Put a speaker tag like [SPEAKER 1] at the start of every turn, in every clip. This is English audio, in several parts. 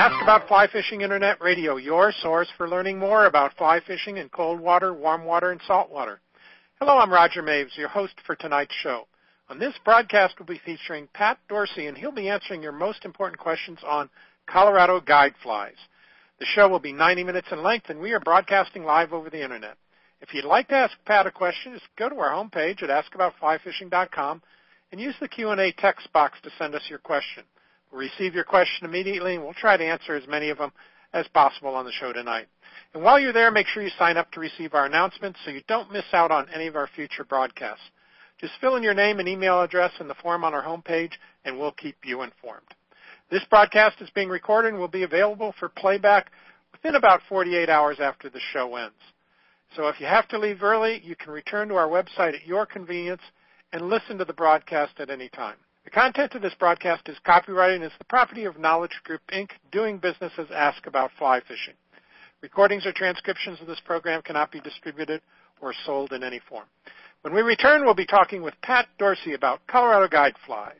[SPEAKER 1] Ask About Fly Fishing Internet Radio, your source for learning more about fly fishing in cold water, warm water, and salt water. Hello, I'm Roger Maves, your host for tonight's show. On this broadcast, we'll be featuring Pat Dorsey, and he'll be answering your most important questions on Colorado guide flies. The show will be 90 minutes in length, and we are broadcasting live over the Internet. If you'd like to ask Pat a question, just go to our homepage at askaboutflyfishing.com and use the Q&A text box to send us your question. We'll receive your question immediately, and we'll try to answer as many of them as possible on the show tonight. And while you're there, make sure you sign up to receive our announcements so you don't miss out on any of our future broadcasts. Just fill in your name and email address in the form on our homepage, and we'll keep you informed. This broadcast is being recorded and will be available for playback within about 48 hours after the show ends. So if you have to leave early, you can return to our website at your convenience and listen to the broadcast at any time. The content of this broadcast is copyrighted and is the property of Knowledge Group, Inc., doing business as Ask About Fly Fishing. Recordings or transcriptions of this program cannot be distributed or sold in any form. When we return, we'll be talking with Pat Dorsey about Colorado guide flies.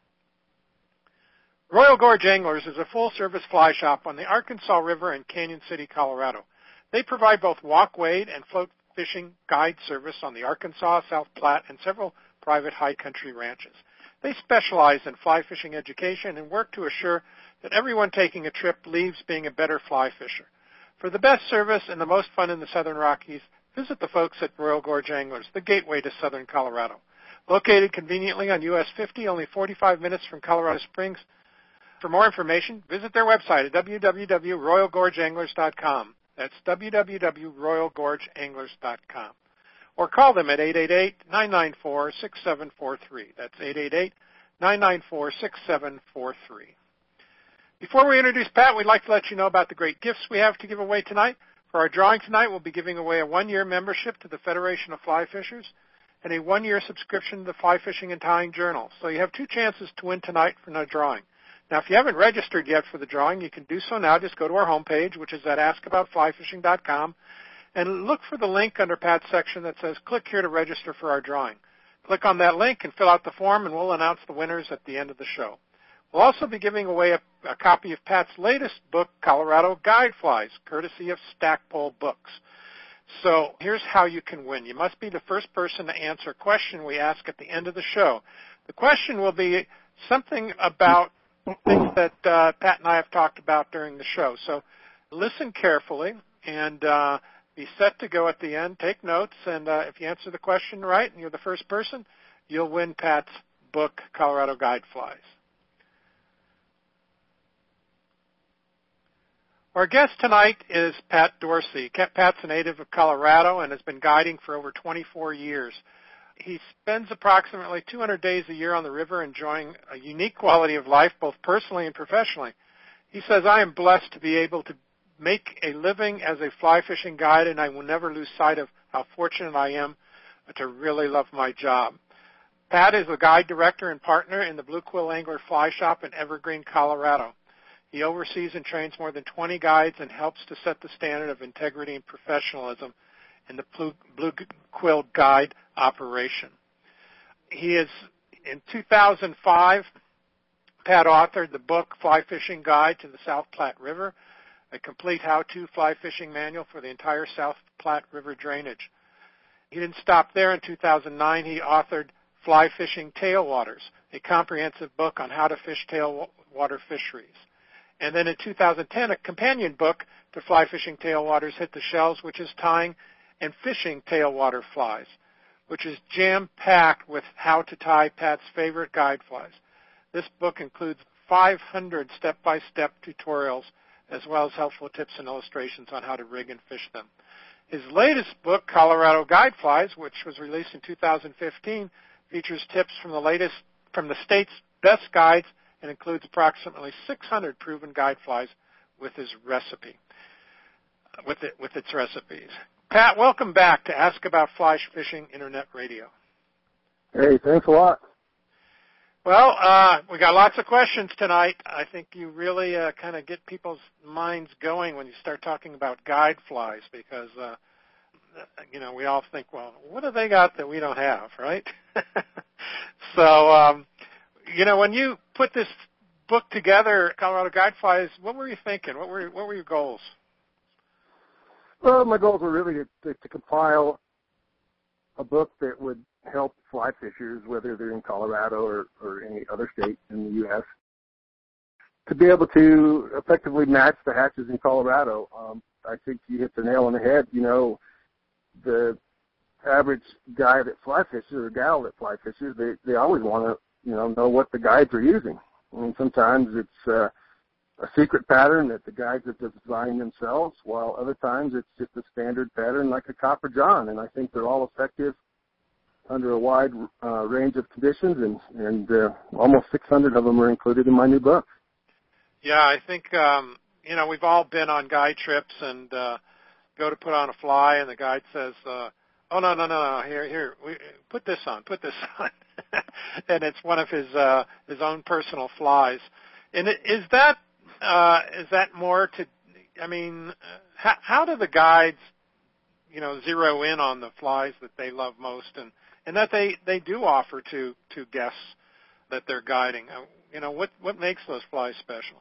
[SPEAKER 1] Royal Gorge Anglers is a full-service fly shop on the Arkansas River in Canyon City, Colorado. They provide both walk, wade, and float fishing guide service on the Arkansas, South Platte, and several private high country ranches. They specialize in fly fishing education and work to assure that everyone taking a trip leaves being a better fly fisher. For the best service and the most fun in the Southern Rockies, visit the folks at Royal Gorge Anglers, the gateway to southern Colorado. Located conveniently on US 50, only 45 minutes from Colorado Springs. For more information, visit their website at www.royalgorgeanglers.com. That's www.royalgorgeanglers.com. Or call them at 888-994-6743. That's 888-994-6743. Before we introduce Pat, we'd like to let you know about the great gifts we have to give away tonight. For our drawing tonight, we'll be giving away a one-year membership to the Federation of Fly Fishers and a one-year subscription to the Fly Fishing and Tying Journal. So you have two chances to win tonight for no drawing. Now, if you haven't registered yet for the drawing, you can do so now. Just go to our homepage, which is at askaboutflyfishing.com, and look for the link under Pat's section that says, click here to register for our drawing. Click on that link and fill out the form, and we'll announce the winners at the end of the show. We'll also be giving away a copy of Pat's latest book, Colorado Guide Flies, courtesy of Stackpole Books. So here's how you can win. You must be the first person to answer a question we ask at the end of the show. The question will be something about things that Pat and I have talked about during the show. So listen carefully and be set to go at the end. Take notes, and if you answer the question right and you're the first person, you'll win Pat's book, Colorado Guide Flies. Our guest tonight is Pat Dorsey. Pat's a native of Colorado and has been guiding for over 24 years. He spends approximately 200 days a year on the river enjoying a unique quality of life, both personally and professionally. He says, I am blessed to be able to make a living as a fly fishing guide, and I will never lose sight of how fortunate I am to really love my job. Pat is a guide director and partner in the Blue Quill Angler Fly Shop in Evergreen, Colorado. He oversees and trains more than 20 guides and helps to set the standard of integrity and professionalism in the Blue Quill Guide operation. In 2005, Pat authored the book Fly Fishing Guide to the South Platte River, a complete how-to fly fishing manual for the entire South Platte River drainage. He didn't stop there. In 2009, he authored Fly Fishing Tailwaters, a comprehensive book on how to fish tailwater fisheries. And then in 2010, a companion book to Fly Fishing Tailwaters hit the shelves, which is Tying and Fishing Tailwater Flies, which is jam-packed with how to tie Pat's favorite guide flies. This book includes 500 step-by-step tutorials as well as helpful tips and illustrations on how to rig and fish them. His latest book, Colorado Guide Flies, which was released in 2015, features tips from the state's best guides and includes approximately 600 proven guide flies with its recipes. Pat, welcome back to Ask About Fly Fishing Internet Radio.
[SPEAKER 2] Hey, thanks a lot.
[SPEAKER 1] Well, we got lots of questions tonight. I think you really kind of get people's minds going when you start talking about guide flies because, we all think, well, what do they got that we don't have, right? So, when you put this book together, Colorado Guide Flies, what were you thinking? What were your goals?
[SPEAKER 2] Well, my goals were really to compile a book that would help fly fishers, whether they're in Colorado or any other state in the U.S., to be able to effectively match the hatches in Colorado. I think you hit the nail on the head. You know, the average guy that fly fishes or gal that fly fishes, they always want to, know what the guides are using. I mean, sometimes it's a secret pattern that the guides have designed themselves, while other times it's just a standard pattern like a Copper John. And I think they're all effective under a wide range of conditions, and almost 600 of them are included in my new book.
[SPEAKER 1] Yeah, I think, we've all been on guide trips and go to put on a fly, and the guide says, oh, no, here, put this on. And it's one of his own personal flies. And is that more to, how do the guides, zero in on the flies that they love most and that they do offer to guests that they're guiding? What makes those flies special?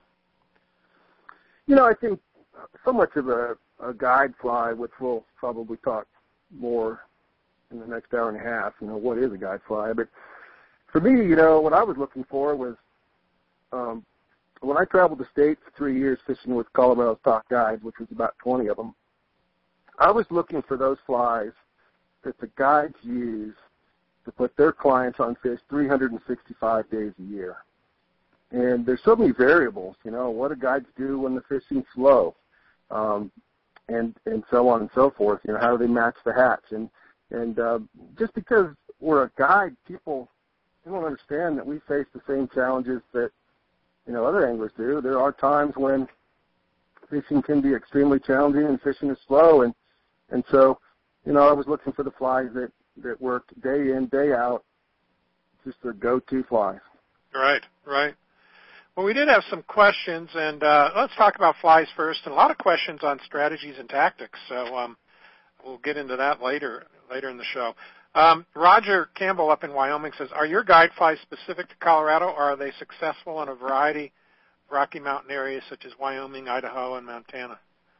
[SPEAKER 2] I think so much of a guide fly, which we'll probably talk more in the next hour and a half, what is a guide fly? But for me, what I was looking for was when I traveled the state for 3 years fishing with Colorado's top guides, which was about 20 of them, I was looking for those flies that the guides use to put their clients on fish 365 days a year. And there's so many variables, what do guides do when the fishing's slow, and so on and so forth. How do they match the hatch? And just because we're a guide, people don't understand that we face the same challenges that other anglers do. There are times when fishing can be extremely challenging and fishing is slow, and so I was looking for the flies that work day in, day out, just their go-to flies.
[SPEAKER 1] Right. Well, we did have some questions, and let's talk about flies first. And a lot of questions on strategies and tactics, so we'll get into that later in the show. Roger Campbell up in Wyoming says, are your guide flies specific to Colorado, or are they successful in a variety of Rocky Mountain areas such as Wyoming, Idaho, and Montana?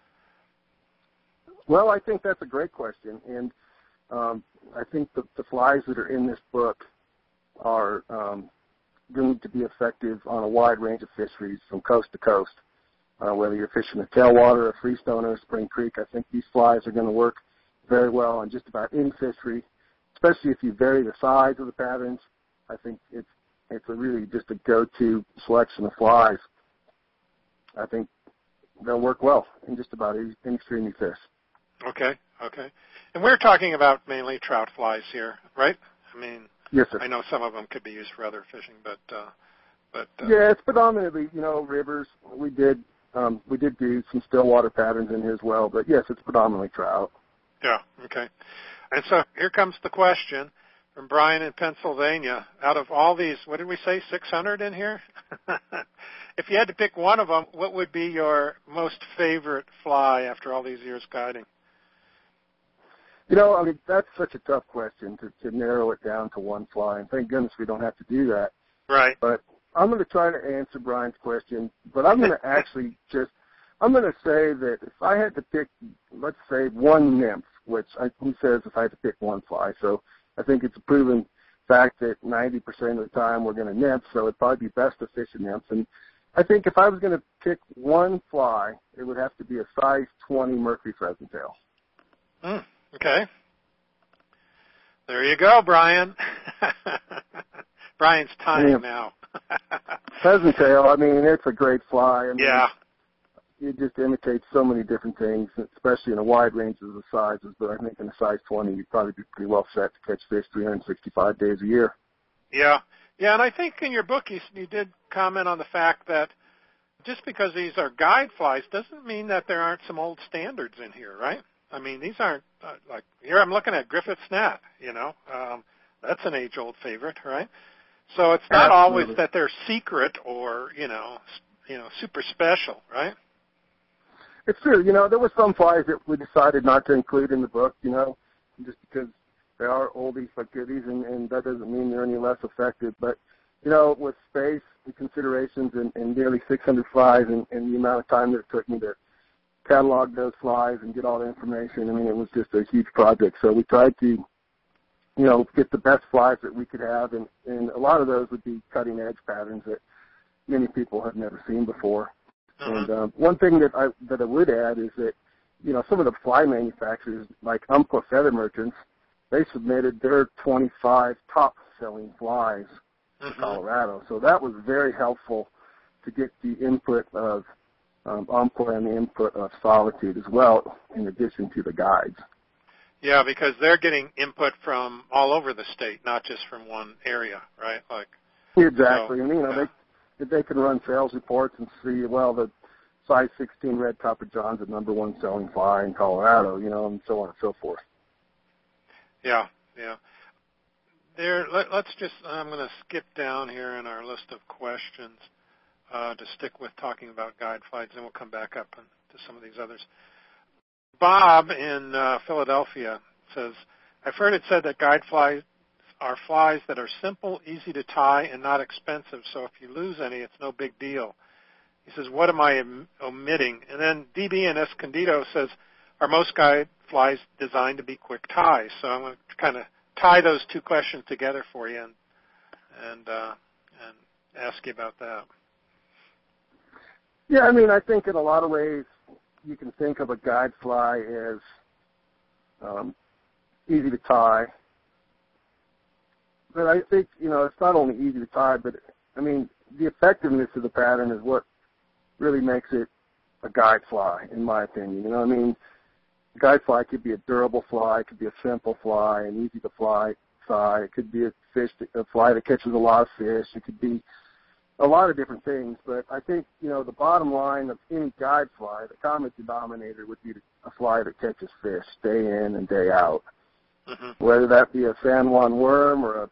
[SPEAKER 2] Well, I think that's a great question, and I think the flies that are in this book are going to be effective on a wide range of fisheries from coast to coast. Whether you're fishing a tailwater, a freestone, or a spring creek, I think these flies are going to work very well on just about any fishery, especially if you vary the size of the patterns. I think it's a really just a go-to selection of flies. I think they'll work well in just about any stream you fish.
[SPEAKER 1] Okay. And we're talking about mainly trout flies here, right?
[SPEAKER 2] Yes, sir.
[SPEAKER 1] I know some of them could be used for other fishing, but
[SPEAKER 2] yeah, it's predominantly rivers. We did do some still water patterns in here as well, but yes, it's predominantly trout.
[SPEAKER 1] Yeah. Okay. And so here comes the question from Brian in Pennsylvania. Out of all these, what did we say, 600 in here? If you had to pick one of them, what would be your most favorite fly after all these years guiding?
[SPEAKER 2] That's such a tough question to narrow it down to one fly, and thank goodness we don't have to do that.
[SPEAKER 1] Right.
[SPEAKER 2] But I'm going to try to answer Brian's question, but I'm going to I'm going to say that if I had to pick, let's say, one nymph, which he says if I had to pick one fly, so I think it's a proven fact that 90% of the time we're going to nymph, so it'd probably be best to fish a nymph. And I think if I was going to pick one fly, it would have to be a size 20 Mercury pheasant tail.
[SPEAKER 1] Okay. There you go, Brian. Brian's time now.
[SPEAKER 2] Pheasant tail, it's a great fly.
[SPEAKER 1] Yeah.
[SPEAKER 2] It just imitates so many different things, especially in a wide range of the sizes. But I think in a size 20, you'd probably be pretty well set to catch fish 365 days a year.
[SPEAKER 1] Yeah, and I think in your book you did comment on the fact that just because these are guide flies doesn't mean that there aren't some old standards in here, right? These aren't like here. I'm looking at Griffith's Gnat. That's an age-old favorite, right? So it's not always that they're secret or super special, right?
[SPEAKER 2] It's true. There were some flies that we decided not to include in the book. Just because they are oldies but goodies, and that doesn't mean they're any less effective. But with space and considerations and nearly 600 flies and the amount of time that it took me to catalog those flies and get all the information, I mean, it was just a huge project. So we tried to, get the best flies that we could have, and a lot of those would be cutting-edge patterns that many people have never seen before. And one thing that I would add is that, some of the fly manufacturers, like Umpqua Feather Merchants, they submitted their 25 top-selling flies to Colorado. So that was very helpful to get the input of Umpqua and the input of Solitude as well, in addition to the guides.
[SPEAKER 1] Yeah, because they're getting input from all over the state, not just from one area, right?
[SPEAKER 2] Exactly. And, they can run sales reports and see, well, the size 16 red topper John's the number one selling fly in Colorado, and so on and so forth.
[SPEAKER 1] Yeah. Let's just, I'm going to skip down here in our list of questions to stick with talking about guide flies, and we'll come back up to some of these others. Bob in Philadelphia says, I've heard it said that guide flies are flies that are simple, easy to tie, and not expensive, so if you lose any, it's no big deal. He says, what am I omitting? And then DB in Escondido says, are most guide flies designed to be quick ties? So I'm going to kind of tie those two questions together for you and ask you about that.
[SPEAKER 2] Yeah, I think in a lot of ways you can think of a guide fly as easy to tie. But I think, it's not only easy to tie, but, the effectiveness of the pattern is what really makes it a guide fly, in my opinion. A guide fly could be a durable fly, it could be a simple fly, an easy to fly fly, it could be a fly that catches a lot of fish, it could be a lot of different things. But I think, the bottom line of any guide fly, the common denominator would be a fly that catches fish day in and day out. Whether that be a San Juan worm or a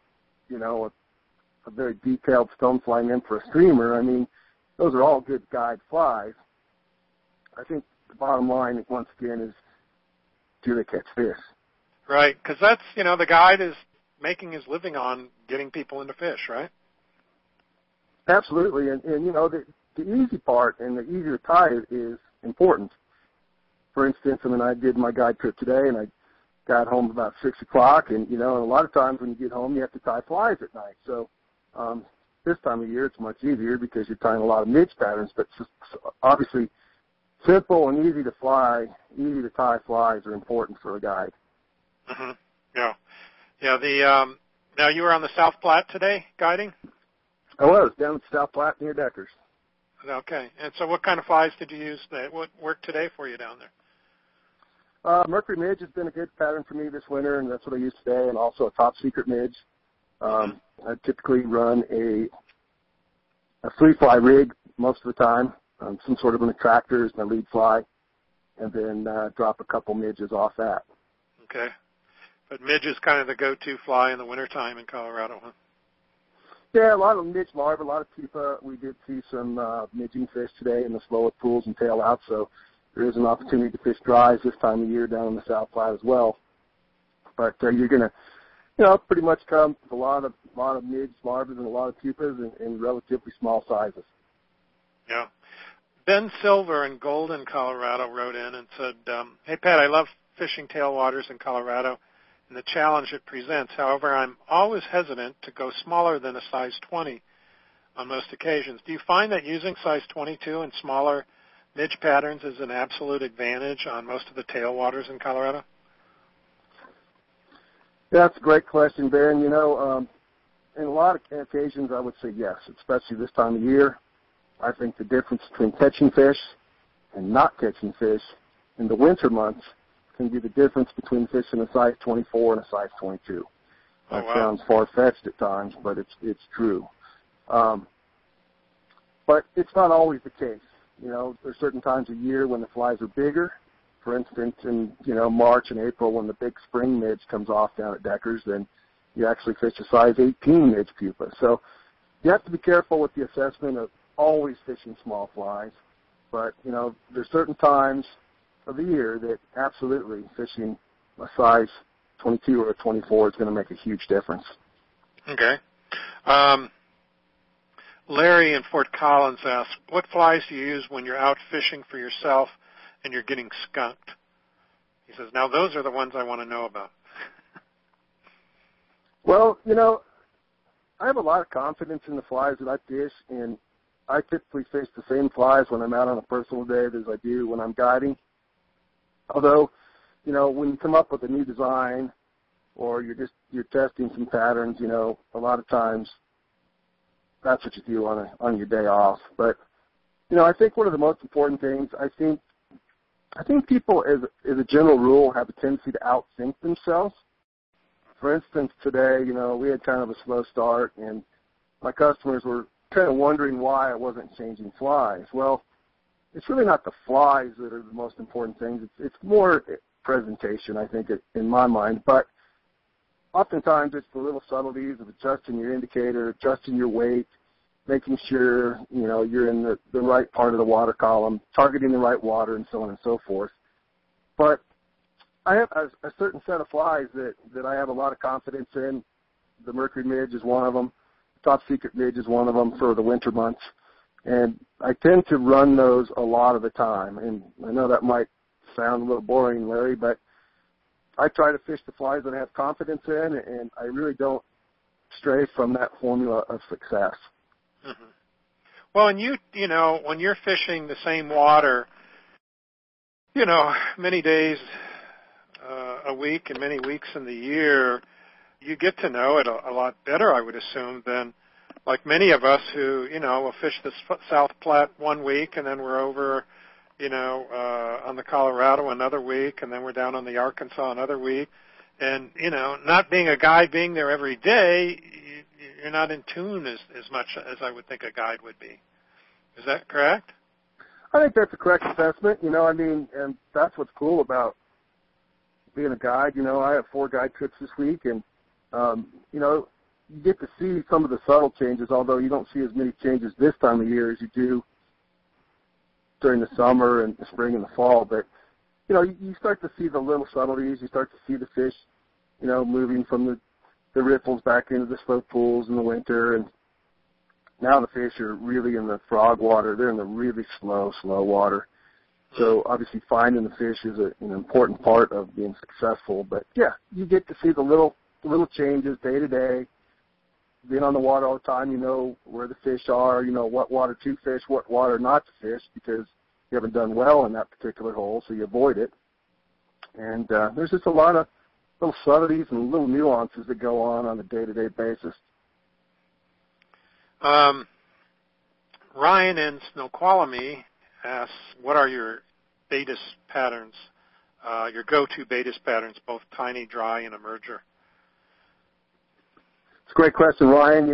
[SPEAKER 2] very detailed stonefly nymph for a streamer, those are all good guide flies. I think the bottom line, once again, is do they catch fish?
[SPEAKER 1] Right, because that's, the guide is making his living on getting people into fish, right?
[SPEAKER 2] Absolutely, and the easy part and the easier tie is important. For instance, I did my guide trip today, and I got home about 6 o'clock, and, a lot of times when you get home, you have to tie flies at night. So this time of year, it's much easier because you're tying a lot of midge patterns, but just obviously simple and easy to tie flies are important for a guide.
[SPEAKER 1] Yeah. Now you were on the South Platte today guiding?
[SPEAKER 2] I was down at South Platte near Deckers.
[SPEAKER 1] Okay. And so what kind of flies did you use? What worked today for you down there?
[SPEAKER 2] Mercury midge has been a good pattern for me this winter, and that's what I use today, and also a top secret midge. I typically run a 3-fly rig most of the time, some sort of an attractor is my lead fly, and then drop a couple midges off that.
[SPEAKER 1] Okay. But midge is kind of the go-to fly in the wintertime in Colorado, huh?
[SPEAKER 2] Yeah, a lot of midge larvae, a lot of pupa. We did see some midging fish today in the slower pools and tail out, so there is an opportunity to fish dries this time of year down in the South Platte as well. But you're going to, pretty much come with a lot of midge larvae and a lot of pupas in relatively small sizes.
[SPEAKER 1] Yeah. Ben Silver in Golden, Colorado wrote in and said, hey, Pat, I love fishing tailwaters in Colorado and the challenge it presents. However, I'm always hesitant to go smaller than a size 20 on most occasions. Do you find that using size 22 and smaller midge patterns is an absolute advantage on most of the tailwaters in Colorado?
[SPEAKER 2] Yeah, that's a great question, Ben. In a lot of occasions I would say yes, especially this time of year. I think the difference between catching fish and not catching fish in the winter months can be the difference between fishing a size 24 and a size 22. That sounds far-fetched at times, but it's true. But it's not always the case. There's certain times of year when the flies are bigger. For instance, in March and April, when the big spring midge comes off down at Deckers, then you actually fish a size 18 midge pupa. So you have to be careful with the assessment of always fishing small flies. But there's certain times of the year that absolutely fishing a size 22 or a 24 is going to make a huge difference.
[SPEAKER 1] Okay. Larry in Fort Collins asks, what flies do you use when you're out fishing for yourself and you're getting skunked? He says, now those are the ones I want to know about.
[SPEAKER 2] Well, I have a lot of confidence in the flies that I fish, and I typically fish the same flies when I'm out on a personal day as I do when I'm guiding. Although, when you come up with a new design or you're testing some patterns, a lot of times that's what you do on your day off. But, I think one of the most important things, I think people as a general rule have a tendency to outthink themselves. For instance, today, we had kind of a slow start, and my customers were kind of wondering why I wasn't changing flies. Well, it's really not the flies that are the most important things. It's more presentation, I think, in my mind. But oftentimes it's the little subtleties of adjusting your indicator, adjusting your weight, making sure, you're in the right part of the water column, targeting the right water, and so on and so forth. But I have a certain set of flies that I have a lot of confidence in. The Mercury Midge is one of them. Top Secret Midge is one of them for the winter months. And I tend to run those a lot of the time. And I know that might sound a little boring, Larry, but I try to fish the flies that I have confidence in, and I really don't stray from that formula of success.
[SPEAKER 1] Mm-hmm. Well, and when you're fishing the same water, many days a week and many weeks in the year, you get to know it a lot better, I would assume, than like many of us who, will fish the South Platte one week and then we're over, on the Colorado another week and then we're down on the Arkansas another week. And, not being a guide, being there every day, you're not in tune as much as I would think a guide would be. Is that correct?
[SPEAKER 2] I think that's a correct assessment, and that's what's cool about being a guide. I have 4 guide trips this week, and, you get to see some of the subtle changes, although you don't see as many changes this time of year as you do during the summer and the spring and the fall. But, you start to see the little subtleties. You start to see the fish, moving from the riffles back into the slow pools in the winter. And now the fish are really in the frog water. They're in the really slow water. So obviously finding the fish is an important part of being successful. But, yeah, you get to see the little changes day to day. Being on the water all the time, you know where the fish are, what water to fish, what water not to fish, because you haven't done well in that particular hole, so you avoid it. And there's just a lot of little subtleties and little nuances that go on a day-to-day basis.
[SPEAKER 1] Ryan in Snoqualmie asks, what are your Baetis patterns, your go-to Baetis patterns, both tiny, dry, and emerger?
[SPEAKER 2] It's a great question, Ryan.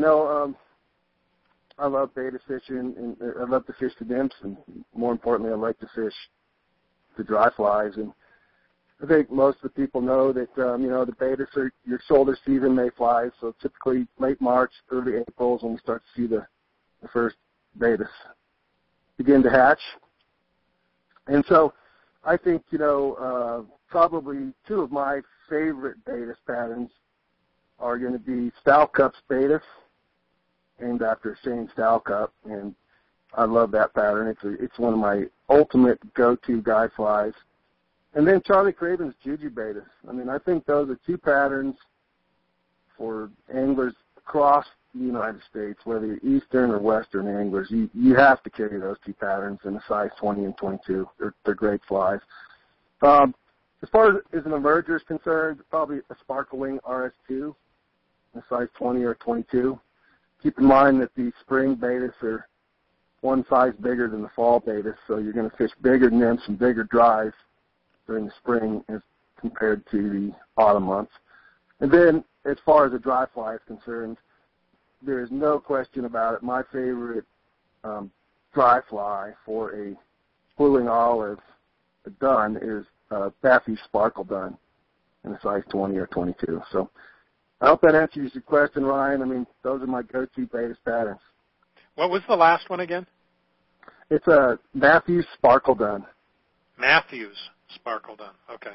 [SPEAKER 2] I love Baetis fishing, and I love to fish the nymphs, and more importantly, I like to fish the dry flies. And I think most of the people know that, the Baetis are your shoulder season mayflies, so typically late March, early April is when we start to see the first Baetis begin to hatch. And so I think, probably 2 of my favorite Baetis patterns are going to be Stalcup's Baetis, named after Shane Stalcup, and I love that pattern. It's one of my ultimate go-to guide flies. And then Charlie Craven's Juju Baetis. I think those are 2 patterns for anglers across the United States, whether you're Eastern or Western anglers. You have to carry those 2 patterns in a size 20 and 22. They're great flies. As far as an emerger is concerned, probably a Sparkle Wing RS2. A size 20 or 22. Keep in mind that the spring Baetis are one size bigger than the fall Baetis, so you're going to fish bigger nymphs and bigger dries during the spring as compared to the autumn months. And then, as far as a dry fly is concerned, there is no question about it. My favorite dry fly for a Blue-wing Olive dun is Matthews Sparkle Dun in a size 20 or 22. So I hope that answers your question, Ryan. Those are my go-to Baetis patterns.
[SPEAKER 1] What was the last one again?
[SPEAKER 2] It's a Matthews Sparkle Dun.
[SPEAKER 1] Matthews Sparkle Dun. Okay.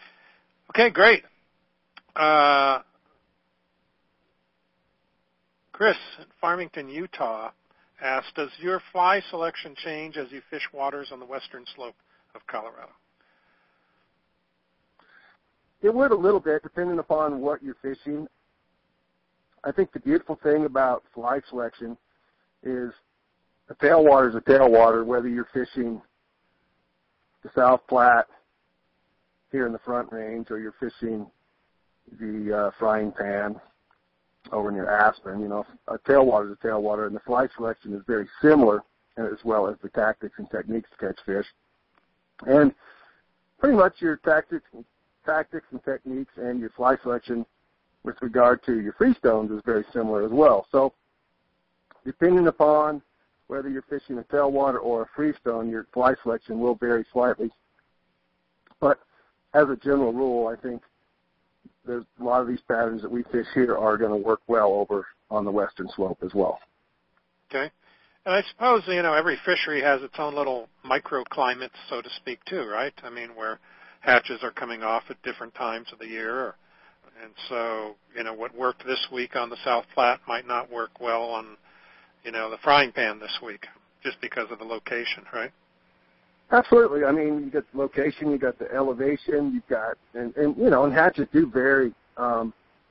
[SPEAKER 1] Okay, great. Chris in Farmington, Utah, asked, does your fly selection change as you fish waters on the western slope of Colorado?
[SPEAKER 2] It would a little bit, depending upon what you're fishing. I think the beautiful thing about fly selection is a tailwater is a tailwater, whether you're fishing the South Platte here in the Front Range or you're fishing the Frying Pan over near Aspen. You know, a tailwater is a tailwater, and the fly selection is very similar, as well as the tactics and techniques to catch fish. And pretty much your tactics and techniques and your fly selection with regard to your freestones is very similar as well. So depending upon whether you're fishing a tailwater or a freestone, your fly selection will vary slightly. But as a general rule, I think there's a lot of these patterns that we fish here are going to work well over on the western slope as well.
[SPEAKER 1] Okay. And I suppose, you know, every fishery has its own little microclimates, so to speak, too, right? I mean, where hatches are coming off at different times of the year. And so, you know, what worked this week on the South Platte might not work well on, you know, the Frying Pan this week, just because of the location, right?
[SPEAKER 2] Absolutely. I mean, you got the location, you got the elevation, you've got, and you know, and hatches do vary. A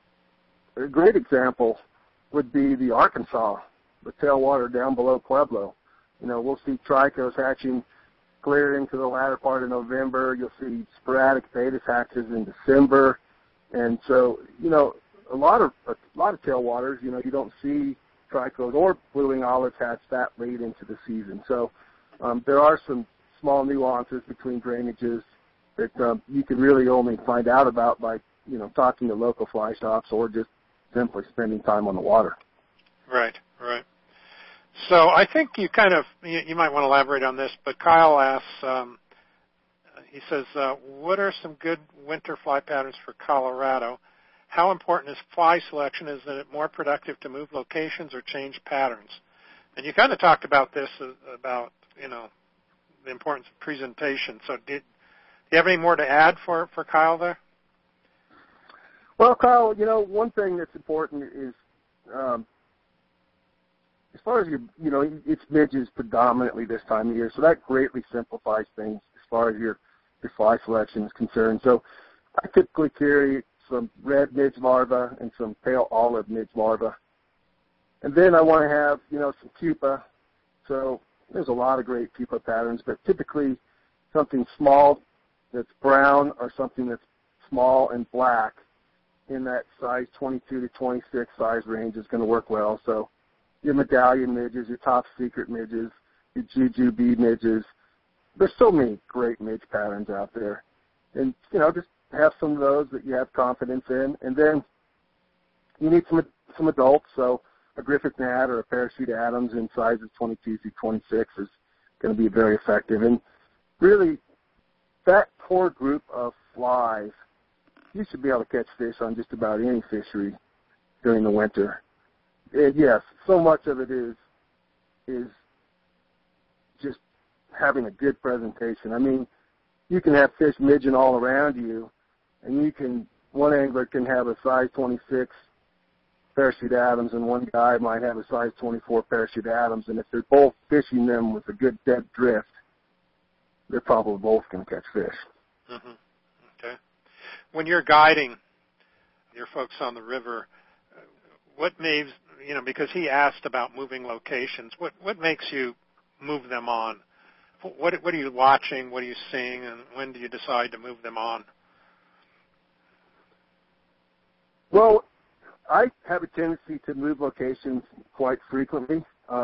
[SPEAKER 2] great example would be the Arkansas, the tailwater down below Pueblo. You know, we'll see trichos hatching clear into the latter part of November. You'll see sporadic Baetis hatches in December. And so, you know, a lot of tailwaters, you know, you don't see trichos or blue-wing olives hatch that late into the season. So there are some small nuances between drainages that you can really only find out about by, you know, talking to local fly shops or just simply spending time on the water.
[SPEAKER 1] Right, right. So I think you kind of, you might want to elaborate on this, but Kyle asks, he says, what are some good winter fly patterns for Colorado? How important is fly selection? Is it more productive to move locations or change patterns? And you kind of talked about this, about, you know, the importance of presentation. So do you have any more to add for Kyle there?
[SPEAKER 2] Well, Kyle, you know, one thing that's important is as far as you know, it's midges predominantly this time of year, so that greatly simplifies things as far as your fly selection is concerned. So I typically carry some red midge larvae and some pale olive midge larvae. And then I want to have, you know, some pupa. So there's a lot of great pupa patterns, but typically something small that's brown or something that's small and black in that size 22 to 26 size range is going to work well. So your medallion midges, your top secret midges, your jujube midges. There's so many great midge patterns out there. And, you know, just have some of those that you have confidence in. And then you need some adults. So a Griffith Gnat or a Parachute Adams in sizes 22 through 26 is going to be very effective. And really, that core group of flies, you should be able to catch fish on just about any fishery during the winter. And yes, so much of it is just having a good presentation. I mean, you can have fish midging all around you, and one angler can have a size 26 Parachute Adams, and one guy might have a size 24 Parachute Adams, and if they're both fishing them with a good dead drift, they're probably both going to catch fish.
[SPEAKER 1] Mm-hmm. Okay. When you're guiding your folks on the river, what makes, you know, because he asked about moving locations, what makes you move them on? What are you watching? What are you seeing? And when do you decide to move them on?
[SPEAKER 2] Well, I have a tendency to move locations quite frequently.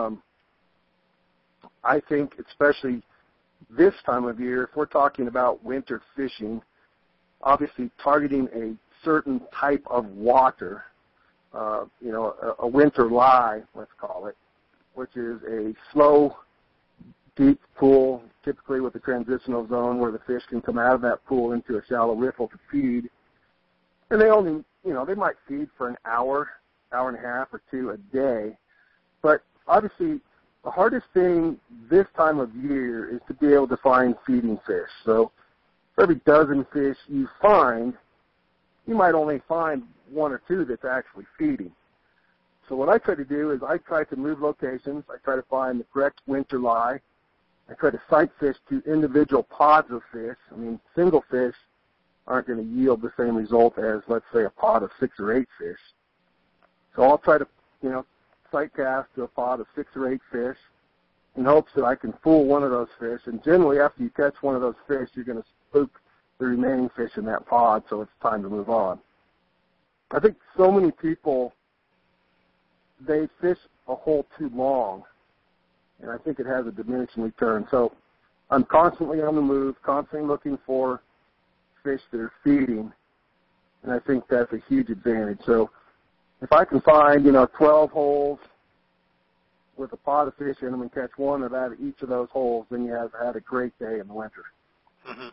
[SPEAKER 2] I think especially this time of year, if we're talking about winter fishing, obviously targeting a certain type of water, you know, a winter lie, let's call it, which is a slow, deep pool, typically with a transitional zone where the fish can come out of that pool into a shallow riffle to feed. And they only, you know, they might feed for an hour, hour and a half or two a day. But obviously the hardest thing this time of year is to be able to find feeding fish. So for every dozen fish you find, you might only find one or two that's actually feeding. So what I try to do is I try to move locations. I try to find the correct winter lie. I try to sight fish to individual pods of fish. I mean, single fish aren't going to yield the same result as, let's say, a pod of 6 or 8 fish. So I'll try to, sight cast to a pod of 6 or 8 fish in hopes that I can fool one of those fish. And generally, after you catch one of those fish, you're going to spook the remaining fish in that pod, so it's time to move on. I think so many people, they fish a hole too long, and I think it has a diminishing return. So I'm constantly on the move, constantly looking for fish that are feeding, and I think that's a huge advantage. So if I can find, 12 holes with a pod of fish in them and catch one of out of each of those holes, then you have had a great day in the winter.
[SPEAKER 1] Mm-hmm.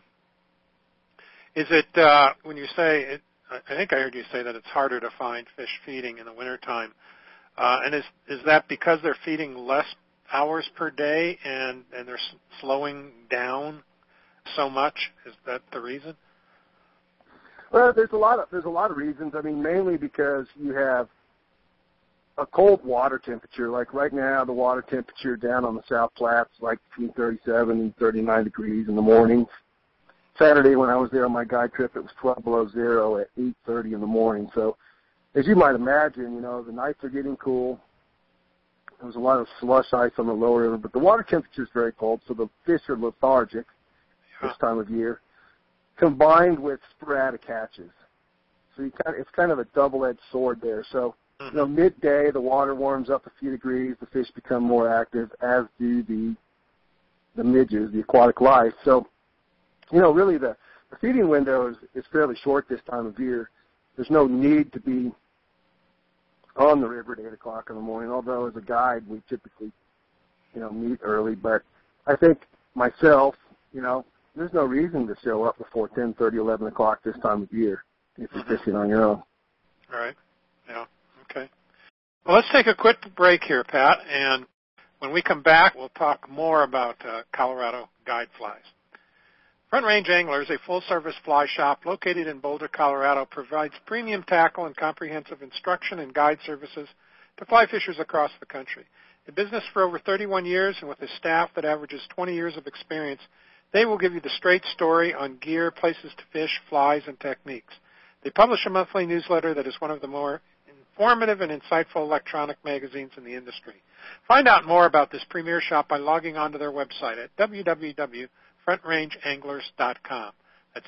[SPEAKER 1] Is it, when you say, I think I heard you say that it's harder to find fish feeding in the wintertime, and is that because they're feeding less hours per day and they're slowing down so much? Is that the reason?
[SPEAKER 2] Well, there's a lot of reasons. I mean, mainly because you have a cold water temperature. Like right now, the water temperature down on the South Platte is like between 37 and 39 degrees in the mornings. Saturday when I was there on my guide trip, it was 12 below zero at 8:30 in the morning. So as you might imagine, the nights are getting cool. There was a lot of slush ice on the lower river, but the water temperature is very cold, so the fish are lethargic this time of year, combined with sporadic hatches. So it's kind of a double-edged sword there. So, midday, the water warms up a few degrees, the fish become more active, as do the midges, the aquatic life. So, really the feeding window is fairly short this time of year. There's no need to be on the river at 8 o'clock in the morning, although as a guide we typically, meet early. But I think myself, there's no reason to show up before 10:30, 11 o'clock this time of year if you're fishing on your own.
[SPEAKER 1] All right. Yeah. Okay. Well, let's take a quick break here, Pat, and when we come back, we'll talk more about Colorado guide flies. Front Range Anglers, a full-service fly shop located in Boulder, Colorado, provides premium tackle and comprehensive instruction and guide services to fly fishers across the country. In business for over 31 years and with a staff that averages 20 years of experience, they will give you the straight story on gear, places to fish, flies, and techniques. They publish a monthly newsletter that is one of the more informative and insightful electronic magazines in the industry. Find out more about this premier shop by logging on to their website at www.frontrangeanglers.com. That's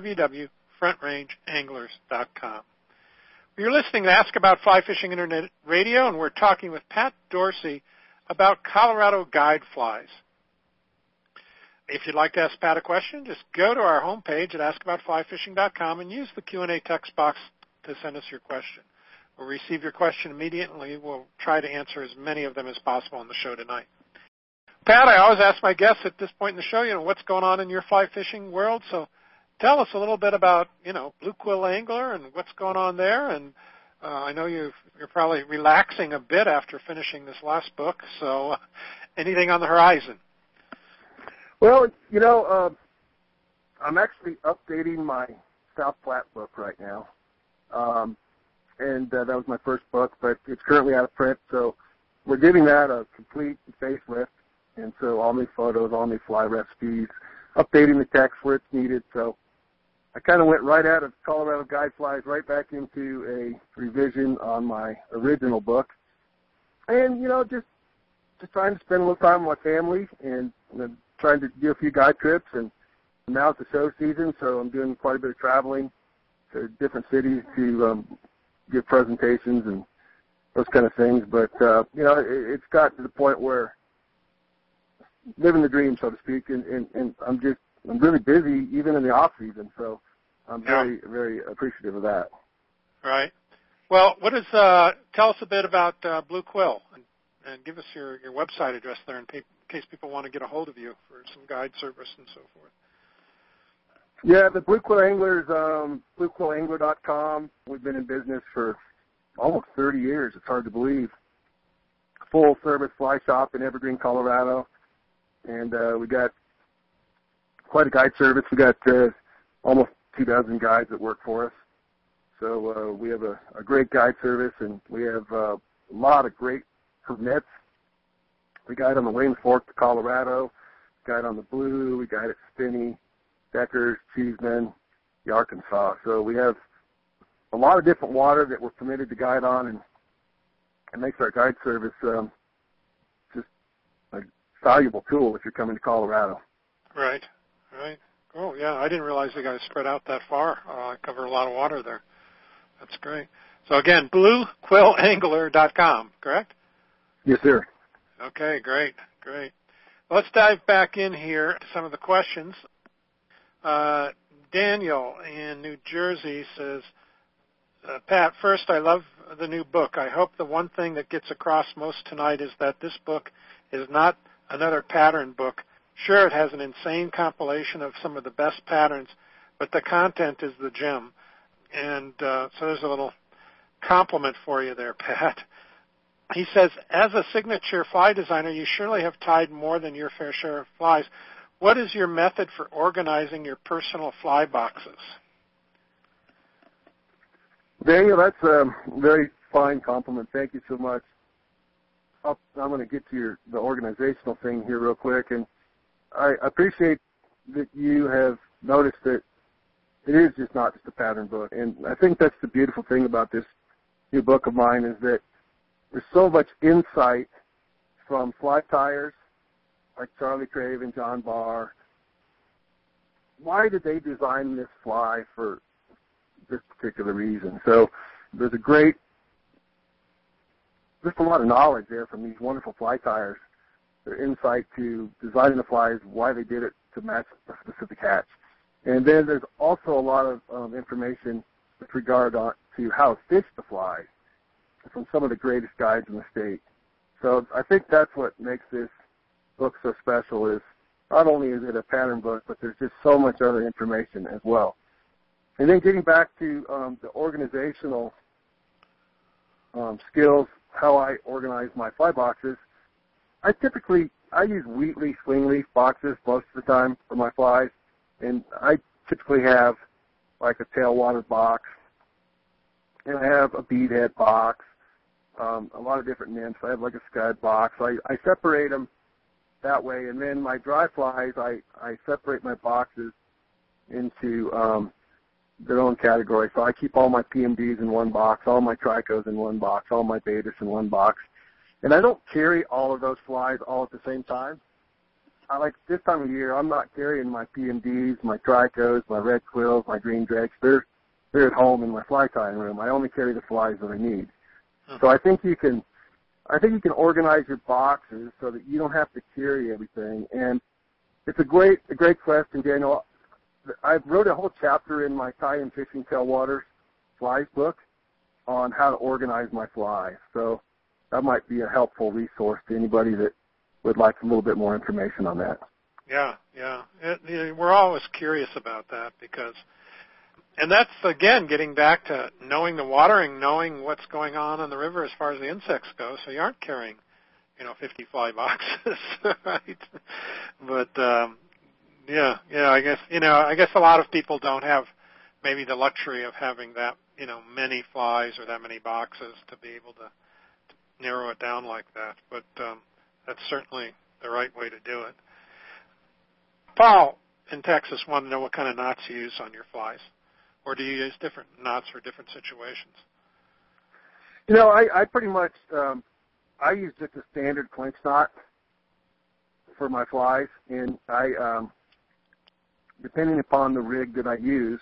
[SPEAKER 1] www.frontrangeanglers.com. You're listening to Ask About Fly Fishing Internet Radio, and we're talking with Pat Dorsey about Colorado guide flies. If you'd like to ask Pat a question, just go to our homepage at askaboutflyfishing.com and use the Q&A text box to send us your question. We'll receive your question immediately. We'll try to answer as many of them as possible on the show tonight. Pat, I always ask my guests at this point in the show, what's going on in your fly fishing world. So tell us a little bit about, Blue Quill Angler and what's going on there. And I know you're probably relaxing a bit after finishing this last book. So anything on the horizon?
[SPEAKER 2] Well, I'm actually updating my South Platte book right now. And that was my first book, but it's currently out of print. So we're giving that a complete facelift. And so all new photos, all new fly recipes, updating the text where it's needed. So I kind of went right out of Colorado guide flies right back into a revision on my original book. And, just trying to spend a little time with my family and trying to do a few guide trips. And now it's the show season, so I'm doing quite a bit of traveling to different cities to give presentations and those kind of things. But, it's got to the point where living the dream, so to speak, and I'm really busy even in the off season, so I'm very, very appreciative of that.
[SPEAKER 1] Right. Well, tell us a bit about Blue Quill and give us your website address there in case people want to get a hold of you for some guide service and so forth.
[SPEAKER 2] Yeah, the Blue Quill Anglers, bluequillangler.com. We've been in business for almost 30 years. It's hard to believe. Full service fly shop in Evergreen, Colorado. And we got quite a guide service. We got almost 24 guides that work for us. So we have a great guide service, and we have a lot of great permits. We guide on the Wayne Fork to Colorado, guide on the Blue, we guide at Spinney, Deckers, Cheeseman, the Arkansas. So we have a lot of different water that we're permitted to guide on, and it makes our guide service just a valuable tool if you're coming to Colorado.
[SPEAKER 1] Right. Oh, yeah, I didn't realize you guys spread out that far. Cover a lot of water there. That's great. So, again, bluequillangler.com, correct?
[SPEAKER 2] Yes, sir.
[SPEAKER 1] Okay, great. Let's dive back in here to some of the questions. Daniel in New Jersey says, Pat, first, I love the new book. I hope the one thing that gets across most tonight is that this book is not another pattern book. Sure, it has an insane compilation of some of the best patterns, but the content is the gem. And so there's a little compliment for you there, Pat. He says, as a signature fly designer, you surely have tied more than your fair share of flies. What is your method for organizing your personal fly boxes?
[SPEAKER 2] Daniel, that's a very fine compliment. Thank you so much. I'm going to get to the organizational thing here real quick, and I appreciate that you have noticed that it is just not just a pattern book. And I think that's the beautiful thing about this new book of mine is that there's so much insight from fly tyers like Charlie Craven, John Barr. Why did they design this fly for this particular reason? So there's just a lot of knowledge there from these wonderful fly tyers. Their insight to designing the flies, why they did it to match a specific hatch. And then there's also a lot of information with regard to how to fish the fly from some of the greatest guides in the state. So I think that's what makes this book so special is not only is it a pattern book, but there's just so much other information as well. And then getting back to the organizational skills, how I organize my fly boxes, I use Wheatley swing leaf boxes most of the time for my flies, and I typically have like a tailwater box, and I have a beadhead box, a lot of different nymphs. I have like a scud box. I separate them that way, and then my dry flies, I separate my boxes into their own category. So I keep all my PMDs in one box, all my Tricos in one box, all my Baetis in one box. And I don't carry all of those flies all at the same time. Like this time of year, I'm not carrying my PMDs, my Tricos, my red quills, my green drakes. They're at home in my fly tying room. I only carry the flies that I need. So I think you can organize your boxes so that you don't have to carry everything. And it's a great question, Daniel. I wrote a whole chapter in my Tie and Fishing Tailwaters flies book on how to organize my flies. So that might be a helpful resource to anybody that would like a little bit more information on that.
[SPEAKER 1] Yeah. We're always curious about that and that's, again, getting back to knowing the watering, knowing what's going on the river as far as the insects go, so you aren't carrying, 50 fly boxes, right? But, I guess a lot of people don't have maybe the luxury of having that, many flies or that many boxes to be able to narrow it down like that. But that's certainly the right way to do it. Paul in Texas wanted to know what kind of knots you use on your flies. Or do you use different knots for different situations?
[SPEAKER 2] I pretty much, I use just a standard clinch knot for my flies. And I, depending upon the rig that I use,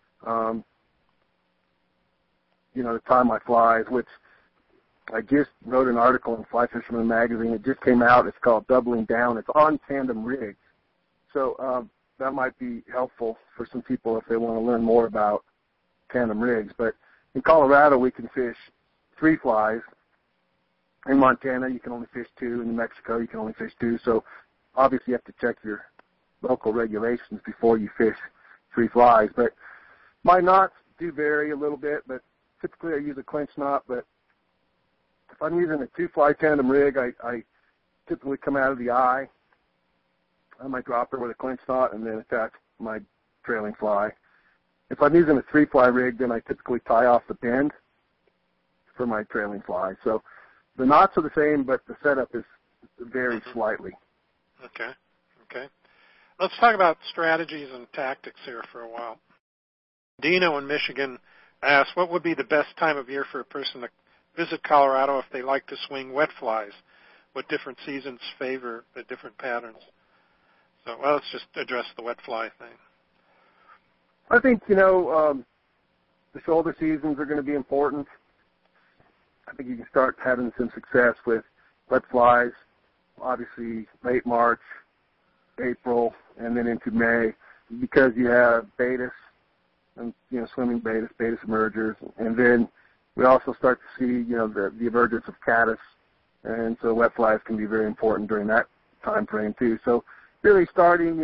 [SPEAKER 2] to tie my flies, which I just wrote an article in Fly Fisherman magazine. It just came out. It's called Doubling Down. It's on tandem rigs. So that might be helpful for some people if they want to learn more about tandem rigs. But in Colorado, we can fish 3 flies. In Montana, you can only fish 2. In New Mexico, you can only fish 2. So obviously you have to check your local regulations before you fish 3 flies. But my knots do vary a little bit, but typically I use a clinch knot. But if I'm using a 2-fly tandem rig, I typically come out of the eye on my dropper with a clinch knot and then attach my trailing fly. If I'm using a 3-fly rig, then I typically tie off the bend for my trailing fly. So The knots are the same, but the setup is varies slightly.
[SPEAKER 1] Okay. Let's talk about strategies and tactics here for a while. Dino in Michigan asks, what would be the best time of year for a person to visit Colorado if they like to swing wet flies? What different seasons favor the different patterns? So, well, let's just address the wet fly thing.
[SPEAKER 2] I think, the shoulder seasons are going to be important. I think you can start having some success with wet flies, obviously late March, April, and then into May, because you have Baetis and, swimming Baetis emergers. And then we also start to see, the emergence of caddis. And so wet flies can be very important during that time frame too. So really starting,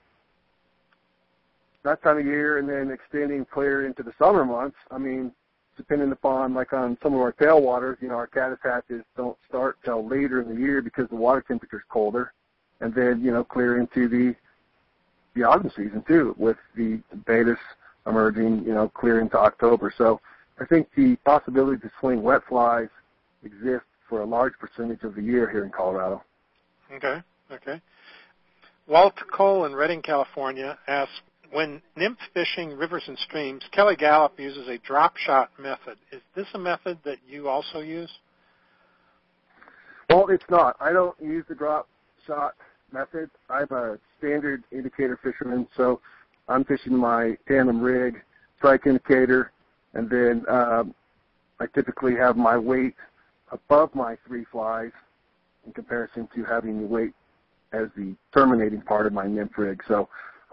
[SPEAKER 2] that time of year and then extending clear into the summer months. I mean, depending upon, like on some of our tailwaters, our caddis hatches don't start till later in the year because the water temperature is colder. And then, clear into the autumn season too, with the Baetis emerging, clear into October. So I think the possibility to swing wet flies exists for a large percentage of the year here in Colorado.
[SPEAKER 1] Okay. Walt Cole in Redding, California asks, when nymph fishing rivers and streams, Kelly Gallup uses a drop shot method. Is this a method that you also use?
[SPEAKER 2] Well, it's not. I don't use the drop shot method. I'm a standard indicator fisherman, so I'm fishing my tandem rig, strike indicator, and then I typically have my weight above my 3 flies in comparison to having the weight as the terminating part of my nymph rig. So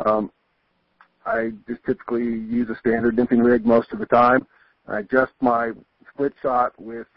[SPEAKER 2] I just typically use a standard nymphing rig most of the time. I adjust my split shot with